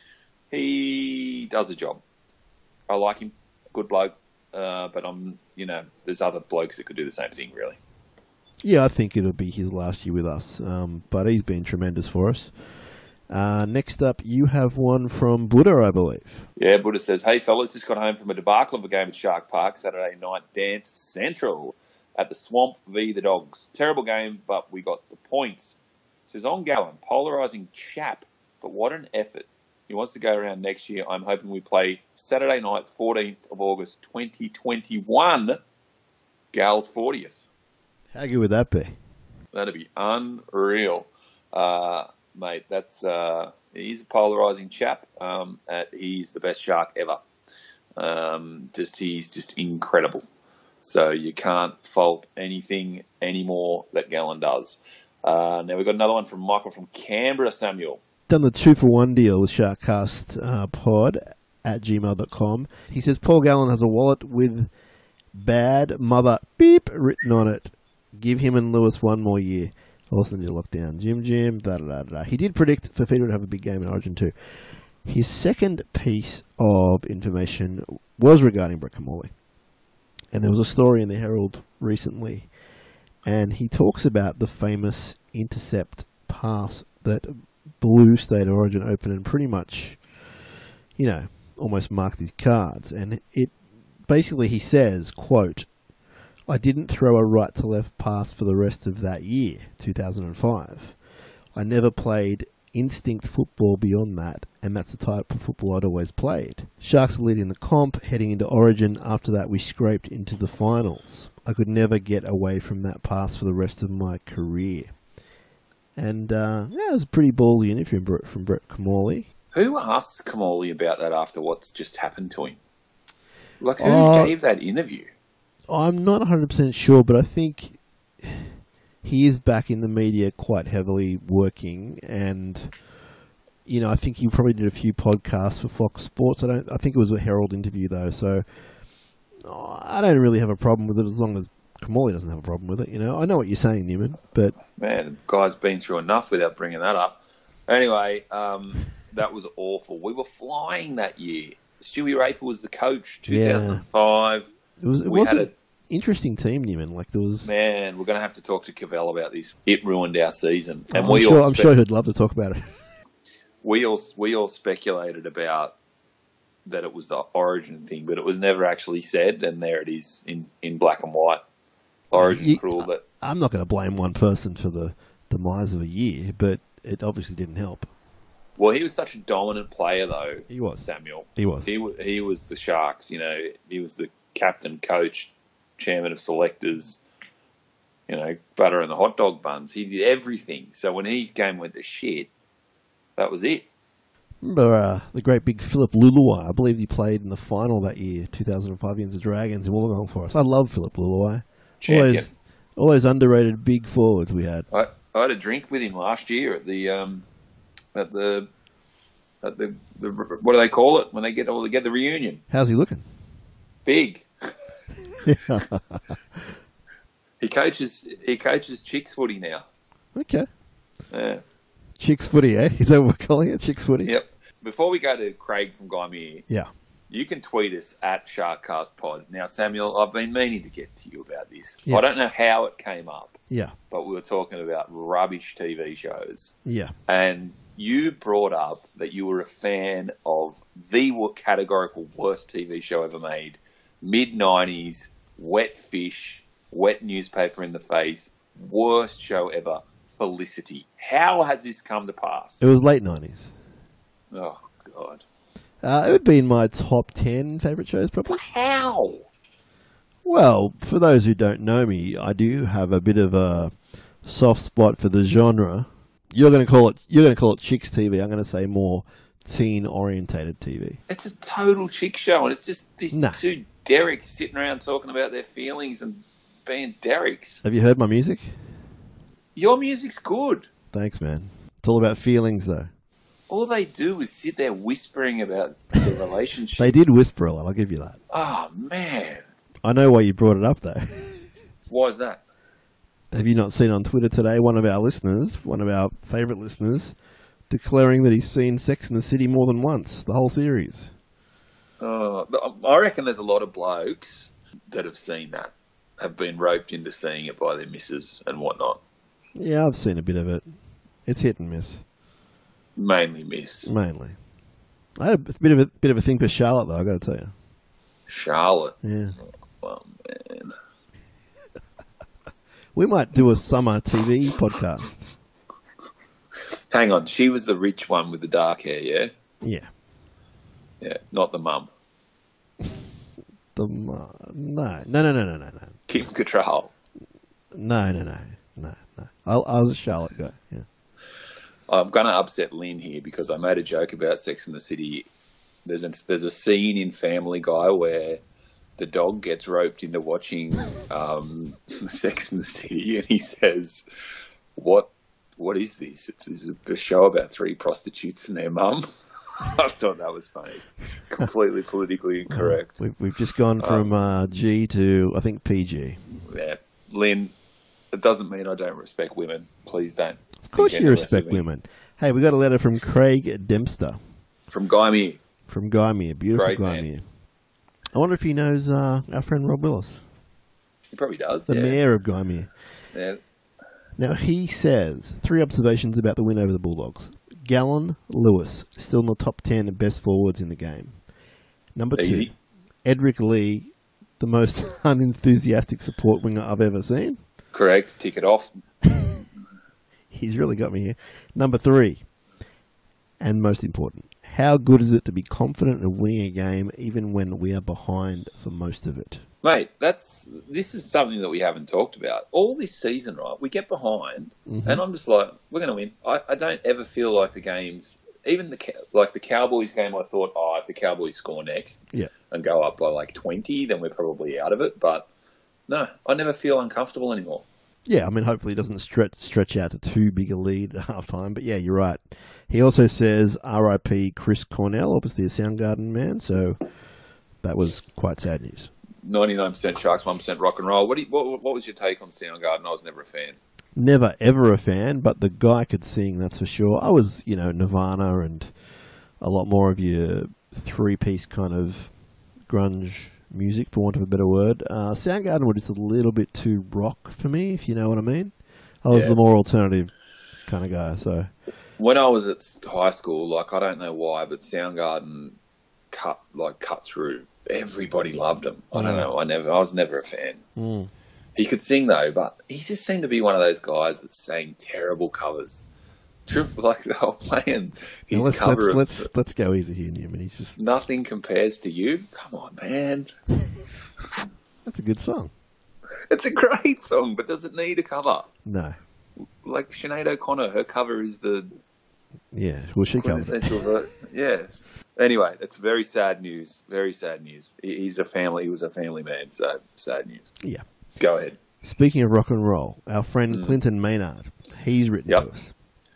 He does a job. I like him. Good bloke. Uh, but I'm, you know, there's other blokes that could do the same thing, really. Yeah, I think it'll be his last year with us. Um, but he's been tremendous for us. Uh, next up, you have one from Buddha, I believe. Yeah, Buddha says, hey, fellas, just got home from a debacle of a game at Shark Park, Saturday night dance central at the Swamp v the Dogs. Terrible game, but we got the points. Says, on Gallen, polarising chap, but what an effort. He wants to go around next year. I'm hoping we play Saturday night, fourteenth of August, twenty twenty-one, Gal's fortieth. How good would that be? That'd be unreal. Uh, mate, that's uh, he's a polarising chap. Um, uh, he's the best Shark ever. Um, just he's just incredible. So you can't fault anything anymore that Gallen does. Uh, now we've got another one from Michael from Canberra, Samuel. Done the two for one deal with Sharkcast uh, pod at gmail dot com. He says Paul Gallen has a wallet with bad mother beep written on it. Give him and Lewis one more year. Also need to lock down Jim Jim. Da, da, da, da. He did predict Fafita would have a big game in Origin too. His second piece of information was regarding Brett Kimmorley. And there was a story in the Herald recently, and he talks about the famous intercept pass that blew State Origin open and pretty much, you know, almost marked his cards. And it basically, he says, quote, I didn't throw a right-to-left pass for the rest of that year, two thousand five. I never played instinct football beyond that, and that's the type of football I'd always played. Sharks were leading the comp, heading into Origin. After that, we scraped into the finals. I could never get away from that pass for the rest of my career. And, uh, yeah, it was a pretty ballsy interview from Brett Kimmorley. Who asked Kimmorley about that after what's just happened to him? Like, who uh, gave that interview? I'm not one hundred percent sure, but I think he is back in the media quite heavily working, and you know, I think he probably did a few podcasts for Fox Sports. I don't. I think it was a Herald interview though, so oh, I don't really have a problem with it as long as Kimmorley doesn't have a problem with it. You know, I know what you're saying, Newman, but man, the guy's been through enough without bringing that up. Anyway, um, that was awful. We were flying that year. Stewie Raper was the coach. two thousand five. Yeah. It was. It we was had an a, interesting team, Newman. Like there was. Man, we're going to have to talk to Cavell about this. It ruined our season, and oh, we I'm sure, all. I'm spe- sure he'd love to talk about it. We all we all speculated about that it was the Origin thing, but it was never actually said, and there it is in, in black and white. Origin You, cruel, but I'm not going to blame one person for the demise of a year, but it obviously didn't help. well, he was such a dominant player, though. He was. Samuel. He was. He was. He was the Sharks. You know, he was the captain, coach, chairman of selectors. You know, butter and the hot dog buns. He did everything. So when his game went to shit, that was it. Remember uh, the great big Philip Luluai? I believe he played in the final that year, two thousand five, against the Dragons in Wollongong for us. I love Philip Luluai. All those, all those underrated big forwards we had. I, I had a drink with him last year at the um, at the at the, the what do they call it when they get all together, the reunion? How's he looking? Big. he coaches he coaches chicks footy now. Okay. Yeah. Chicks footy, eh? Is that what we're calling it? Chicks footy? Yep. Before we go to Craig from Gymea, Yeah. you can tweet us at SharkcastPod. Now, Samuel, I've been meaning to get to you about this. Yeah. I don't know how it came up, Yeah. but we were talking about rubbish T V shows. Yeah. And you brought up that you were a fan of the categorical worst T V show ever made, mid nineties, wet fish, wet newspaper in the face, worst show ever, Felicity. How has this come to pass? It was late nineties. Oh, God. Uh, it would be in my top ten favourite shows, probably. How? Well, for those who don't know me, I do have a bit of a soft spot for the genre. You're going to call it. You're going to call it chicks T V. I'm going to say more teen-orientated T V. It's a total chick show, and it's just these Nah. two derricks sitting around talking about their feelings and being derricks. Have you heard my music? Your music's good. Thanks, man. It's all about feelings, though. All they do is sit there whispering about the relationship. They did whisper a lot. I'll give you that. Oh, man. I know why you brought it up, though. Why is that? Have you not seen on Twitter today one of our listeners, one of our favourite listeners, declaring that he's seen Sex and the City more than once, the whole series? Uh, I reckon there's a lot of blokes that have seen that, have been roped into seeing it by their missus and whatnot. Yeah, I've seen a bit of it. It's hit and miss. Mainly miss. Mainly. I had a bit of a bit of a thing for Charlotte, though, I've got to tell you. Charlotte. Yeah. Oh, man. We might do a summer T V podcast. Hang on. She was the rich one with the dark hair, yeah? Yeah. Yeah, not the mum. The no, no, no, no, no, no, no. Kim Cattrall. No, no, no, no, no. I'll, I'll just Charlotte go. Yeah. I'm going to upset Lynn here because I made a joke about Sex and the City there's a, there's a scene in Family Guy where the dog gets roped into watching um, Sex and the City, and he says, "What what is this? It's, it's a show about three prostitutes and their mum." I thought that was funny. It's completely politically incorrect. We've, we've just gone from uh, G to, I think, P G. Yeah, Lynn. It doesn't mean I don't respect women. Please don't. Of course you respect women. Hey, we got a letter from Craig Dempster. From Guymere. From Guymere. Beautiful Great Guymere. man. I wonder if he knows uh, our friend Rob Willis. He probably does, The yeah. mayor of Guymere. Yeah. Now, he says, three observations about the win over the Bulldogs. Gallon, Lewis, still in the top ten best forwards in the game. Number Easy. two, Edric Lee, the most unenthusiastic support winger I've ever seen. Correct. Tick it off. He's really got me here. Number three, and most important, how good is it to be confident of winning a game even when we are behind for most of it? Mate, that's this is something that we haven't talked about. All this season, right, we get behind, Mm-hmm. and I'm just like, we're going to win. I, I don't ever feel like the games, even the like the Cowboys game, I thought, oh, if the Cowboys score next Yeah. and go up by like twenty, then we're probably out of it. But no, I never feel uncomfortable anymore. Yeah, I mean, hopefully it doesn't stretch stretch out to too big a lead at halftime. But yeah, you're right. He also says R I P Chris Cornell, obviously a Soundgarden man, so that was quite sad news. ninety-nine percent Sharks, one percent rock and roll. What, do you, what, what was your take on Soundgarden? I was never a fan. Never, ever a fan, but the guy could sing, that's for sure. I was, you know, Nirvana and a lot more of your three-piece kind of grunge music, for want of a better word. Uh, Soundgarden were just a little bit too rock for me, if you know what I mean. I was Yeah. the more alternative kind of guy, so... When I was at high school, like, I don't know why, but Soundgarden cut, like, cut through. Everybody loved him. I don't Mm. know. I never, I was never a fan. Mm. He could sing though, but he just seemed to be one of those guys that sang terrible covers. True, like they were playing his Now let's, cover let's, of let's, let's go easy here, Newman. He's just... Nothing Compares to You. Come on, man. That's a good song. It's a great song, but does it need a cover? No. Like Sinead O'Connor, her cover is the Yeah, well, she covered it. quintessential. ver- Yes. Anyway, it's very sad news. Very sad news. He- He's a family. He was a family man. So sad news. Yeah. Go ahead. Speaking of rock and roll, our friend Clinton Maynard, he's written Yep. to us.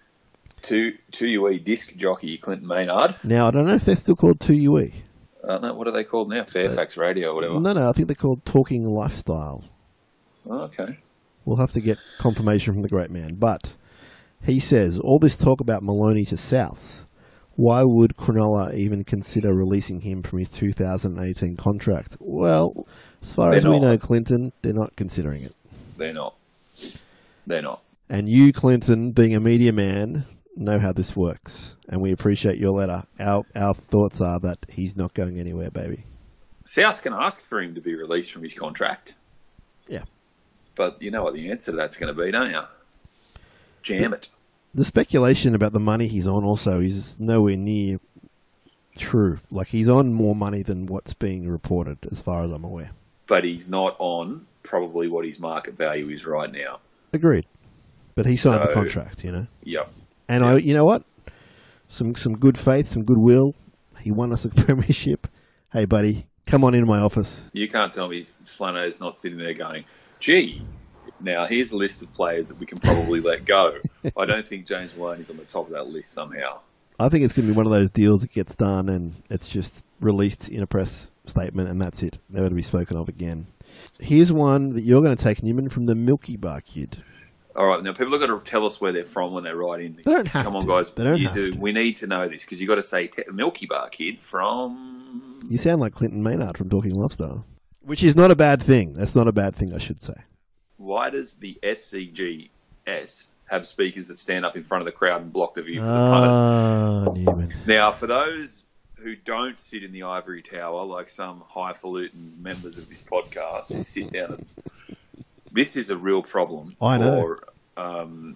Two two U E disc jockey Clinton Maynard. Now, I don't know if they're still called two U E. Uh, no, what are they called now? Fairfax Radio or whatever. No, no, I think they're called Talking Lifestyle. Oh, okay. We'll have to get confirmation from the great man. But he says, all this talk about Maloney to Souths, why would Cronulla even consider releasing him from his two thousand eighteen contract? Well, as far They're as we not. know, Clinton, they're not considering it. They're not. They're not. And you, Clinton, being a media man, know how this works. And we appreciate your letter. Our our thoughts are that he's not going anywhere, baby. South can ask for him to be released from his contract. Yeah. But you know what the answer to that's going to be, don't you? Jam it. The speculation about the money he's on also is nowhere near true. Like, he's on more money than what's being reported, as far as I'm aware. But he's not on probably what his market value is right now. Agreed. But he signed the So- contract, you know. Yep. And I, you know what? Some some good faith, some goodwill. He won us a premiership. Hey, buddy, come on into my office. You can't tell me Flano's not sitting there going, gee, now here's a list of players that we can probably let go. I don't think James Maloney's on the top of that list somehow. I think it's going to be one of those deals that gets done and it's just released in a press statement and that's it. Never to be spoken of again. Here's one that you're going to take, Newman, from the Milky Bar Kid. All right, now people have got to tell us where they're from when they write in. They don't have Come on, to. guys. They don't you have do. to. We need to know this because you've got to say te- Milky Bar Kid from... You sound like Clinton Maynard from Talking Lifestyle. Which is not a bad thing. That's not a bad thing, I should say. Why does the S C G S have speakers that stand up in front of the crowd and block the view for the punters? Ah, Newman. Now, for those who don't sit in the ivory tower, like some highfalutin members of this podcast who sit down, and, this is a real problem. I know. For, um,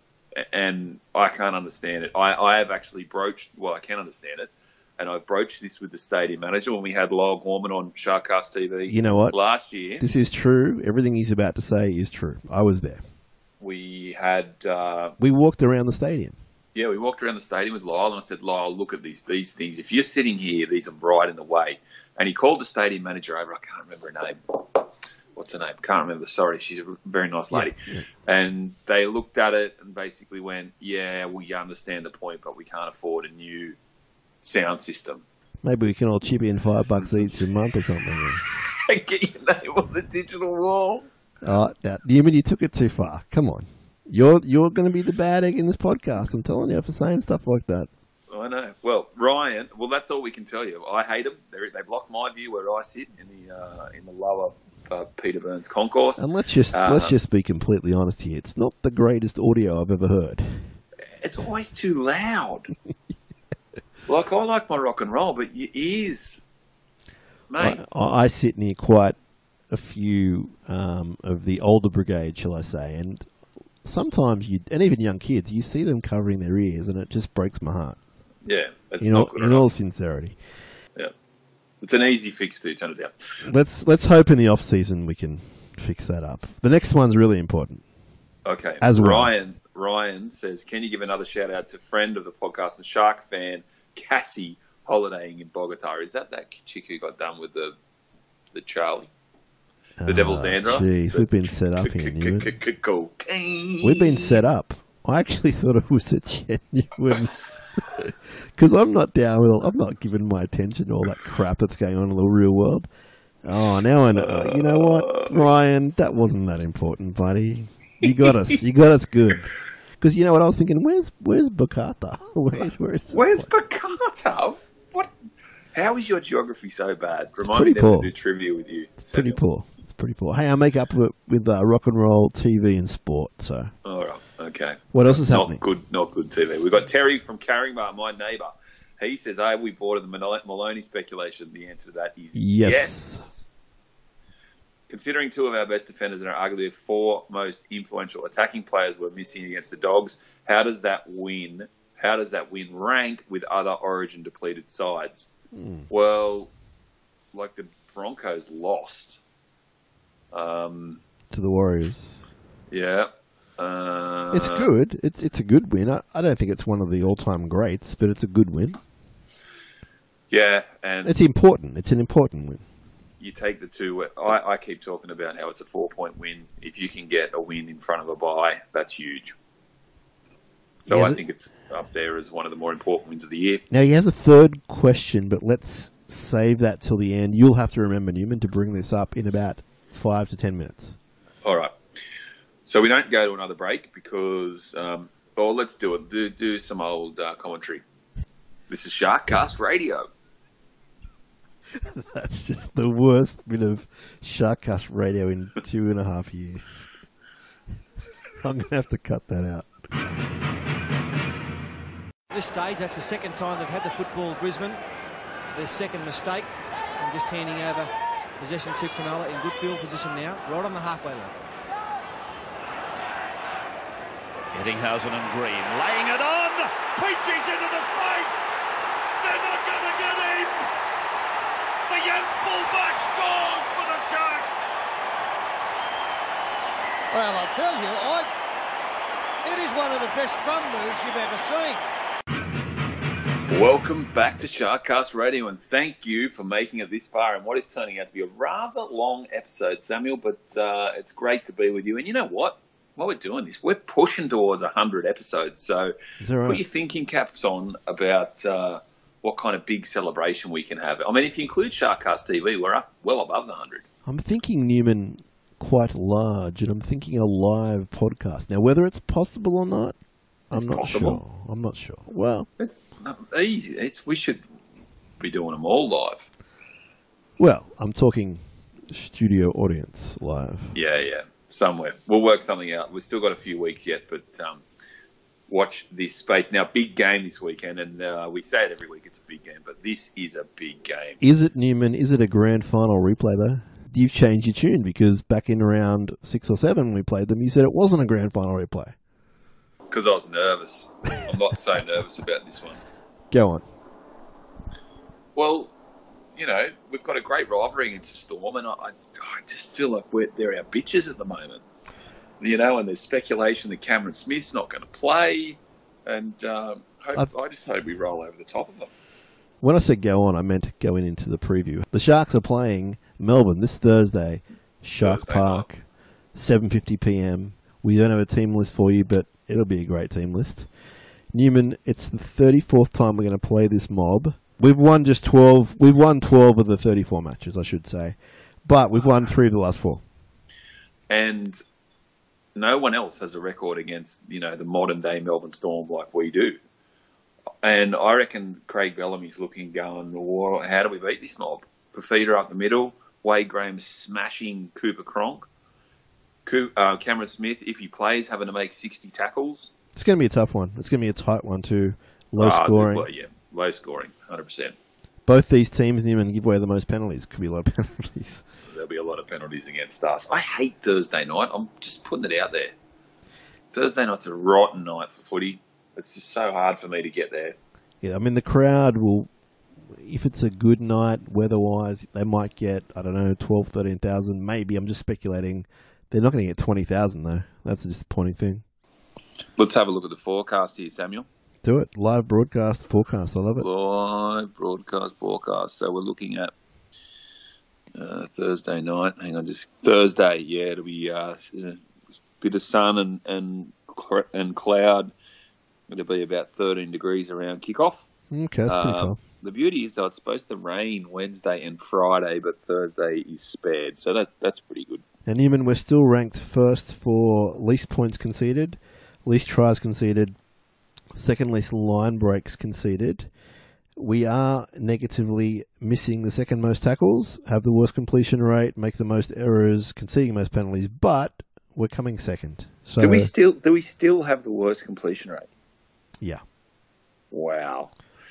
and I can't understand it. I, I have actually broached, well, I can understand it, and I've broached this with the stadium manager when we had Lyle Gorman on Sharkcast T V. You know what? Last year, This is true. Everything he's about to say is true. I was there. we had... Uh, We walked around the stadium. Yeah, we walked around the stadium with Lyle, and I said, Lyle, look at these these things. If you're sitting here, these are right in the way. And he called the stadium manager over. I can't remember her name. What's her name? Can't remember. Sorry, she's a very nice lady. Yeah, yeah. And they looked at it and basically went, yeah, we understand the point, but we can't afford a new sound system. Maybe we can all chip in five bucks each a month or something. Get your name on the digital wall. Oh, now, Newman, you took it too far. Come on. You're you're going to be the bad egg in this podcast. I'm telling you for saying stuff like that. I know. Well, Ryan, well, that's all we can tell you. I hate them. They're, they block my view where I sit in the uh, in the lower uh, Peter Burns concourse. And let's just uh, let's just be completely honest here. It's not the greatest audio I've ever heard. It's always too loud. Like, I like my rock and roll, but your ears, mate. I, I sit near quite a few um, of the older brigade, shall I say, and sometimes you, and even young kids, you see them covering their ears, and it just breaks my heart. Yeah, it's in not all, good in enough. all sincerity. Yeah, it's an easy fix to turn it down. Let's let's hope in the off season we can fix that up. The next one's really important. Okay, As well. Ryan Ryan says, can you give another shout out to friend of the podcast and Shark fan Cassie holidaying in Bogota? Is that that chick who got done with the the Charlie? The Devil's Dandruff? Jeez, we've been set up here, Newman. Cocaine. We've been set up. I actually thought it was a genuine... Because I'm not down with all... I'm not giving my attention to all that crap that's going on in the real world. Oh, now I know. You know what, Ryan? That wasn't that important, buddy. You got us. You got us good. Because you know what I was thinking? Where's where's Bocata? Where's where's Where's Bocata? What? How is your geography so bad? Remind pretty me never poor. to do trivia with you. It's pretty poor. It's pretty poor. Hey, I make up for it with uh, rock and roll, T V, and sport. So, All right. Okay. what else is Not happening? good. Not good T V. We've got Terry from Carringbar, my neighbour. He says, "Are we bored of the Mal- Maloney speculation?" The answer to that is Yes. yes. Considering two of our best defenders and our arguably four most influential attacking players were missing against the Dogs, how does that win? How does that win rank with other Origin depleted sides? Mm. Well, like the Broncos lost. Um, To the Warriors. yeah. Uh, It's good. It's it's a good win. I, I don't think it's one of the all-time greats, but it's a good win. Yeah, and It's important. It's an important win. you take the two. I, I keep talking about how it's a four-point win. If you can get a win in front of a bye, that's huge. So Yes, I it- think it's up there as one of the more important wins of the year. Now, he has a third question, but let's save that till the end. You'll have to remember, Newman, to bring this up in about five to ten minutes. All right. So we don't go to another break because, um, well, let's do it. Do, do some old uh, commentary. This is Sharkcast Radio. That's just the worst bit of Sharkcast radio in two and a half years. I'm going to have to cut that out. At this stage, that's the second time they've had the football, Brisbane. Their second mistake. I'm just handing over possession to Cronulla in good field position now, right on the halfway line. Eddinghausen and Green laying it on. Peachy's into the space. They're not going to get him. The young fullback scores for the Sharks. Well, I'll tell you, I, it is one of the best scrum moves you've ever seen. Welcome back to Sharkcast Radio, and thank you for making it this far in what is turning out to be a rather long episode, Samuel, but uh, it's great to be with you. And you know what? While we're doing this, we're pushing towards one hundred episodes, so Is that right? put your thinking caps on about uh, what kind of big celebration we can have. I mean, if you include Sharkcast T V, we're up well above the one hundred. I'm thinking, Newman, quite large, and I'm thinking a live podcast. Now, whether it's possible or not, I'm It's not possible. sure. I'm not sure. Well, It's uh, easy. It's We should be doing them all live. well, I'm talking studio audience live. Yeah, yeah, somewhere. We'll work something out. We've still got a few weeks yet, but um, watch this space. Now, big game this weekend, and uh, we say it every week, it's a big game, but this is a big game. Is it, Newman? Is it a grand final replay, though? You've changed your tune, because back in round six or seven when we played them, you said it wasn't a grand final replay. Because I was nervous. I'm not so nervous about this one. Go on. Well, you know, we've got a great rivalry against the Storm, and I, I just feel like we're, they're our bitches at the moment. You know, and there's speculation that Cameron Smith's not going to play. and um, hope, I've- I just hope we roll over the top of them. When I said go on, I meant going into the preview. The Sharks are playing Melbourne this Thursday, Shark Thursday Park, seven fifty p.m. We don't have a team list for you, but it'll be a great team list. Newman, it's the thirty-fourth time we're going to play this mob. We've won just twelve. We've won twelve of the thirty-four matches, I should say, but we've won three of the last four. And no one else has a record against, you know, the modern day Melbourne Storm like we do. And I reckon Craig Bellamy's looking, going, well, how do we beat this mob? Fafita up the middle, Wade Graham smashing Cooper Cronk, Co- uh, Cameron Smith, if he plays, having to make sixty tackles. It's going to be a tough one. It's going to be a tight one too. Low Ah, scoring. Well, yeah, low scoring, one hundred percent. Both these teams, Newman, give away the most penalties. Could be a lot of penalties. There'll be a lot of penalties against us. I hate Thursday night. I'm just putting it out there. Thursday night's a rotten night for footy. It's just so hard for me to get there. Yeah, I mean, the crowd will, if it's a good night weather-wise, they might get, I don't know, twelve, thirteen thousand, maybe. I'm just speculating. They're not going to get twenty thousand, though. That's a disappointing thing. Let's have a look at the forecast here, Samuel. Do it. Live broadcast forecast. I love it. Live broadcast forecast. So we're looking at uh, Thursday night. Hang on, just Thursday. Yeah, it'll be uh, a bit of sun and and and cloud. It'll be about thirteen degrees around kickoff. Okay, that's pretty Um, cool. The beauty is, though, it's supposed to rain Wednesday and Friday, but Thursday is spared. So that that's pretty good. And Newman, we're still ranked first for least points conceded, least tries conceded, second least line breaks conceded. We are negatively missing the second most tackles, have the worst completion rate, make the most errors, conceding most penalties, but we're coming second. So Do we still do we still have the worst completion rate? yeah. Wow.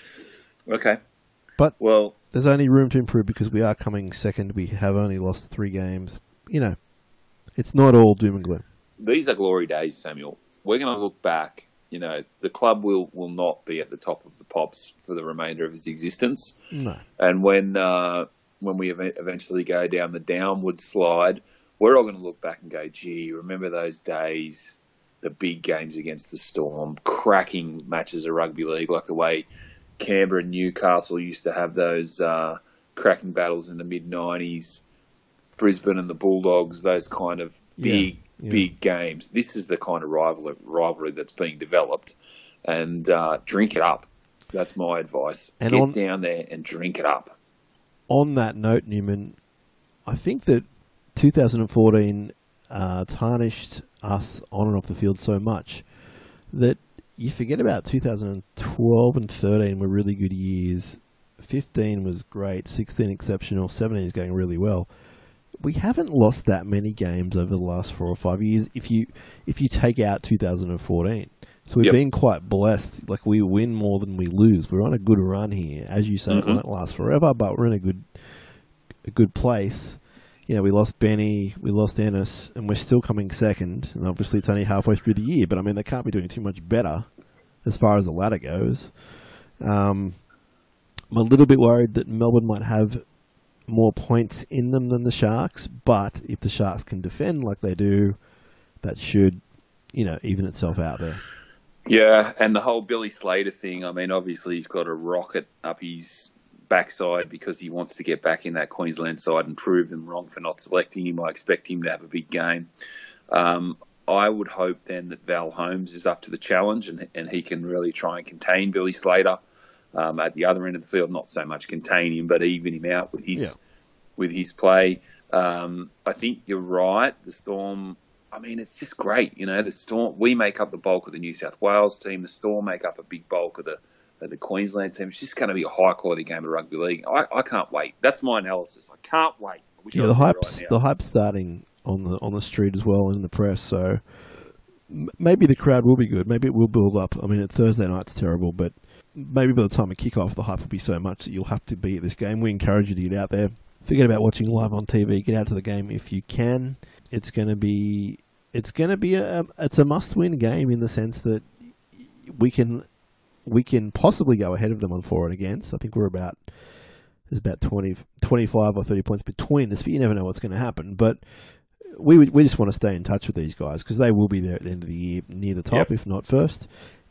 Okay. But Well, there's only room to improve because we are coming second. We have only lost three games. You know, it's not all doom and gloom. these are glory days, Samuel. We're going to look back. You know, the club will, will not be at the top of the pops for the remainder of its existence. No. And when uh, when we ev- eventually go down the downward slide, we're all going to look back and go, gee, remember those days, the big games against the Storm, cracking matches of rugby league, like the way Canberra and Newcastle used to have those uh, cracking battles in the mid nineties, Brisbane and the Bulldogs, those kind of big, Yeah, yeah. big games. This is the kind of rivalry, rivalry that's being developed, and uh, drink it up. That's my advice. And Get on- down there and drink it up. On that note, Newman, I think that two thousand fourteen uh, tarnished us on and off the field so much that you forget about two thousand twelve and thirteen were really good years. fifteen was great, sixteen exceptional, seventeen is going really well. We haven't lost that many games over the last four or five years if you if you take out two thousand fourteen. So we've Yep. been quite blessed. Like, we win more than we lose. We're on a good run here. As you say, Mhm. it won't last forever, but we're in a good a good place. You know, we lost Benny, we lost Ennis, and we're still coming second. And obviously it's only halfway through the year, but I mean, they can't be doing too much better as far as the ladder goes. Um, I'm a little bit worried that Melbourne might have more points in them than the Sharks, but if the Sharks can defend like they do, that should, you know, even itself out there. Yeah, and the whole Billy Slater thing, I mean, obviously he's got a rocket up his backside because he wants to get back in that Queensland side and prove them wrong for not selecting him. I expect him to have a big game. Um, I would hope then that Val Holmes is up to the challenge and, and he can really try and contain Billy Slater um, at the other end of the field. Not so much contain him, but even him out with his Yeah. with his play. Um, I think you're right. The Storm, I mean, it's just great. You know, the Storm, we make up the bulk of the New South Wales team. The Storm make up a big bulk of the of the Queensland team. It's just going to be a high-quality game of rugby league. I, I can't wait. That's my analysis. I can't wait. I wish I Yeah, the was there hype's right now. the hype's starting on the on the street as well and in the press. So m- maybe the crowd will be good. Maybe it will build up. I mean, at Thursday night's terrible, but maybe by the time we kick off, the hype will be so much that you'll have to be at this game. We encourage you to get out there. Forget about watching live on T V. Get out to the game if you can. It's going to be it's going to be a it's a must-win game in the sense that we can we can possibly go ahead of them on for and against. I think we're about there's about twenty, twenty-five or thirty points between us, but you never know what's going to happen. But we would, we just want to stay in touch with these guys because they will be there at the end of the year near the top, Yep. if not first.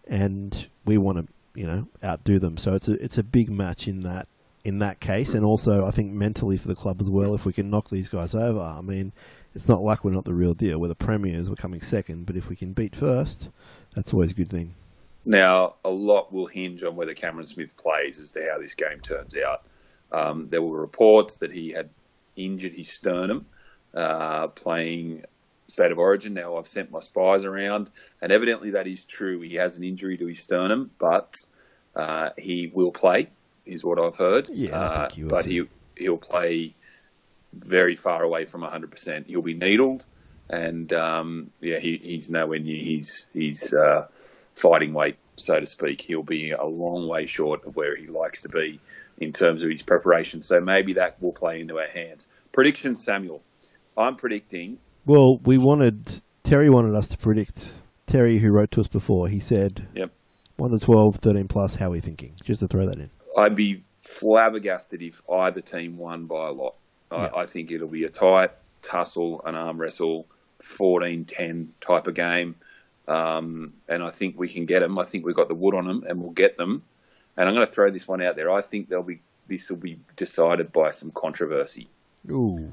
and we want to, you know, outdo them. So it's a it's a big match in that in that case, and also I think mentally for the club as well. If we can knock these guys over, I mean, it's not like we're not the real deal. We're the premiers. We're coming second, but if we can beat first, that's always a good thing. Now, a lot will hinge on whether Cameron Smith plays as to how this game turns out. Um, there were reports that he had injured his sternum uh, playing State of Origin. Now, I've sent my spies around, and evidently that is true. He has an injury to his sternum, but uh, he will play, is what I've heard. Yeah, uh, I think he will but too. he, he'll play very far away from one hundred percent. He'll be needled, and um, yeah, he, he's nowhere near his, his uh, fighting weight, so to speak. He'll be a long way short of where he likes to be in terms of his preparation. So maybe that will play into our hands. Prediction, Samuel. I'm predicting. Well, we wanted Terry wanted us to predict. Terry, who wrote to us before, he said, Yep. one to twelve, thirteen plus. How are we thinking? Just to throw that in. I'd be flabbergasted if either team won by a lot. I, Yeah. I think it'll be a tight tussle, an arm wrestle, fourteen ten type of game. Um, and I think we can get them. I think we've got the wood on them, and we'll get them. And I'm going to throw this one out there. I think they'll be. This will be decided by some controversy. Ooh,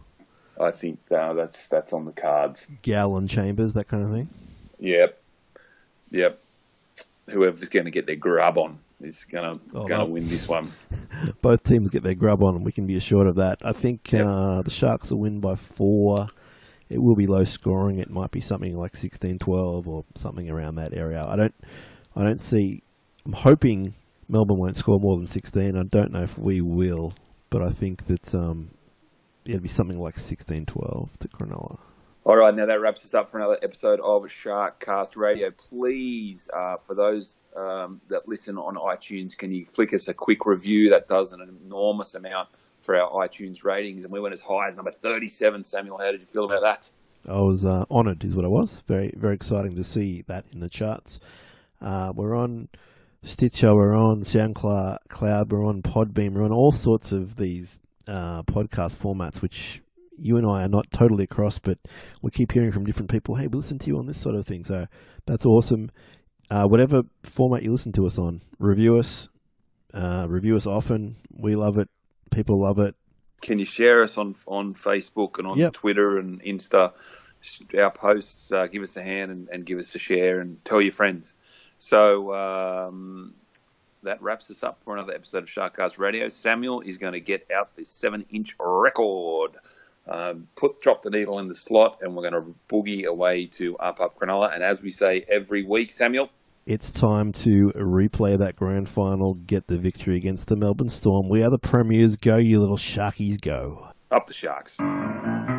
I think uh, that's that's on the cards. Gallon Chambers, that kind of thing. Yep, yep. Whoever's going to get their grub on is going to Oh, going to no. win this one. Both teams get their grub on, and we can be assured of that. I think Yep. uh, the Sharks will win by four. It will be low scoring. It might be something like sixteen twelve or something around that area. I don't, I don't see. I'm hoping Melbourne won't score more than sixteen. I don't know if we will, but I think that um, it'll be something like sixteen twelve to Cronulla. All right, now that wraps us up for another episode of Shark Cast Radio. Please, uh, for those um, that listen on iTunes, can you flick us a quick review? That does an enormous amount for our iTunes ratings, and we went as high as number thirty-seven. Samuel, how did you feel about that? I was uh, honoured, is what I was. Very, very exciting to see that in the charts. Uh, we're on Stitcher, we're on SoundCloud, Cloud, we're on Podbeam, we're on all sorts of these uh, podcast formats, which you and I are not totally across, but we keep hearing from different people, hey, we listen to you on this sort of thing. So that's awesome. Uh, whatever format you listen to us on, review us, uh, review us often. We love it. People love it. Can you share us on on Facebook and on Yep. Twitter and Insta? Our posts, uh, give us a hand and, and give us a share and tell your friends. So um, that wraps us up for another episode of Sharkcast Radio. Samuel is going to get out this seven-inch record. Um, put drop the needle in the slot, and we're going to boogie away to Up Up Cronulla. And as we say every week, Samuel, It's time to replay that grand final, get the victory against the Melbourne Storm. We are the premiers. Go, you little Sharkies, go. up the Sharks.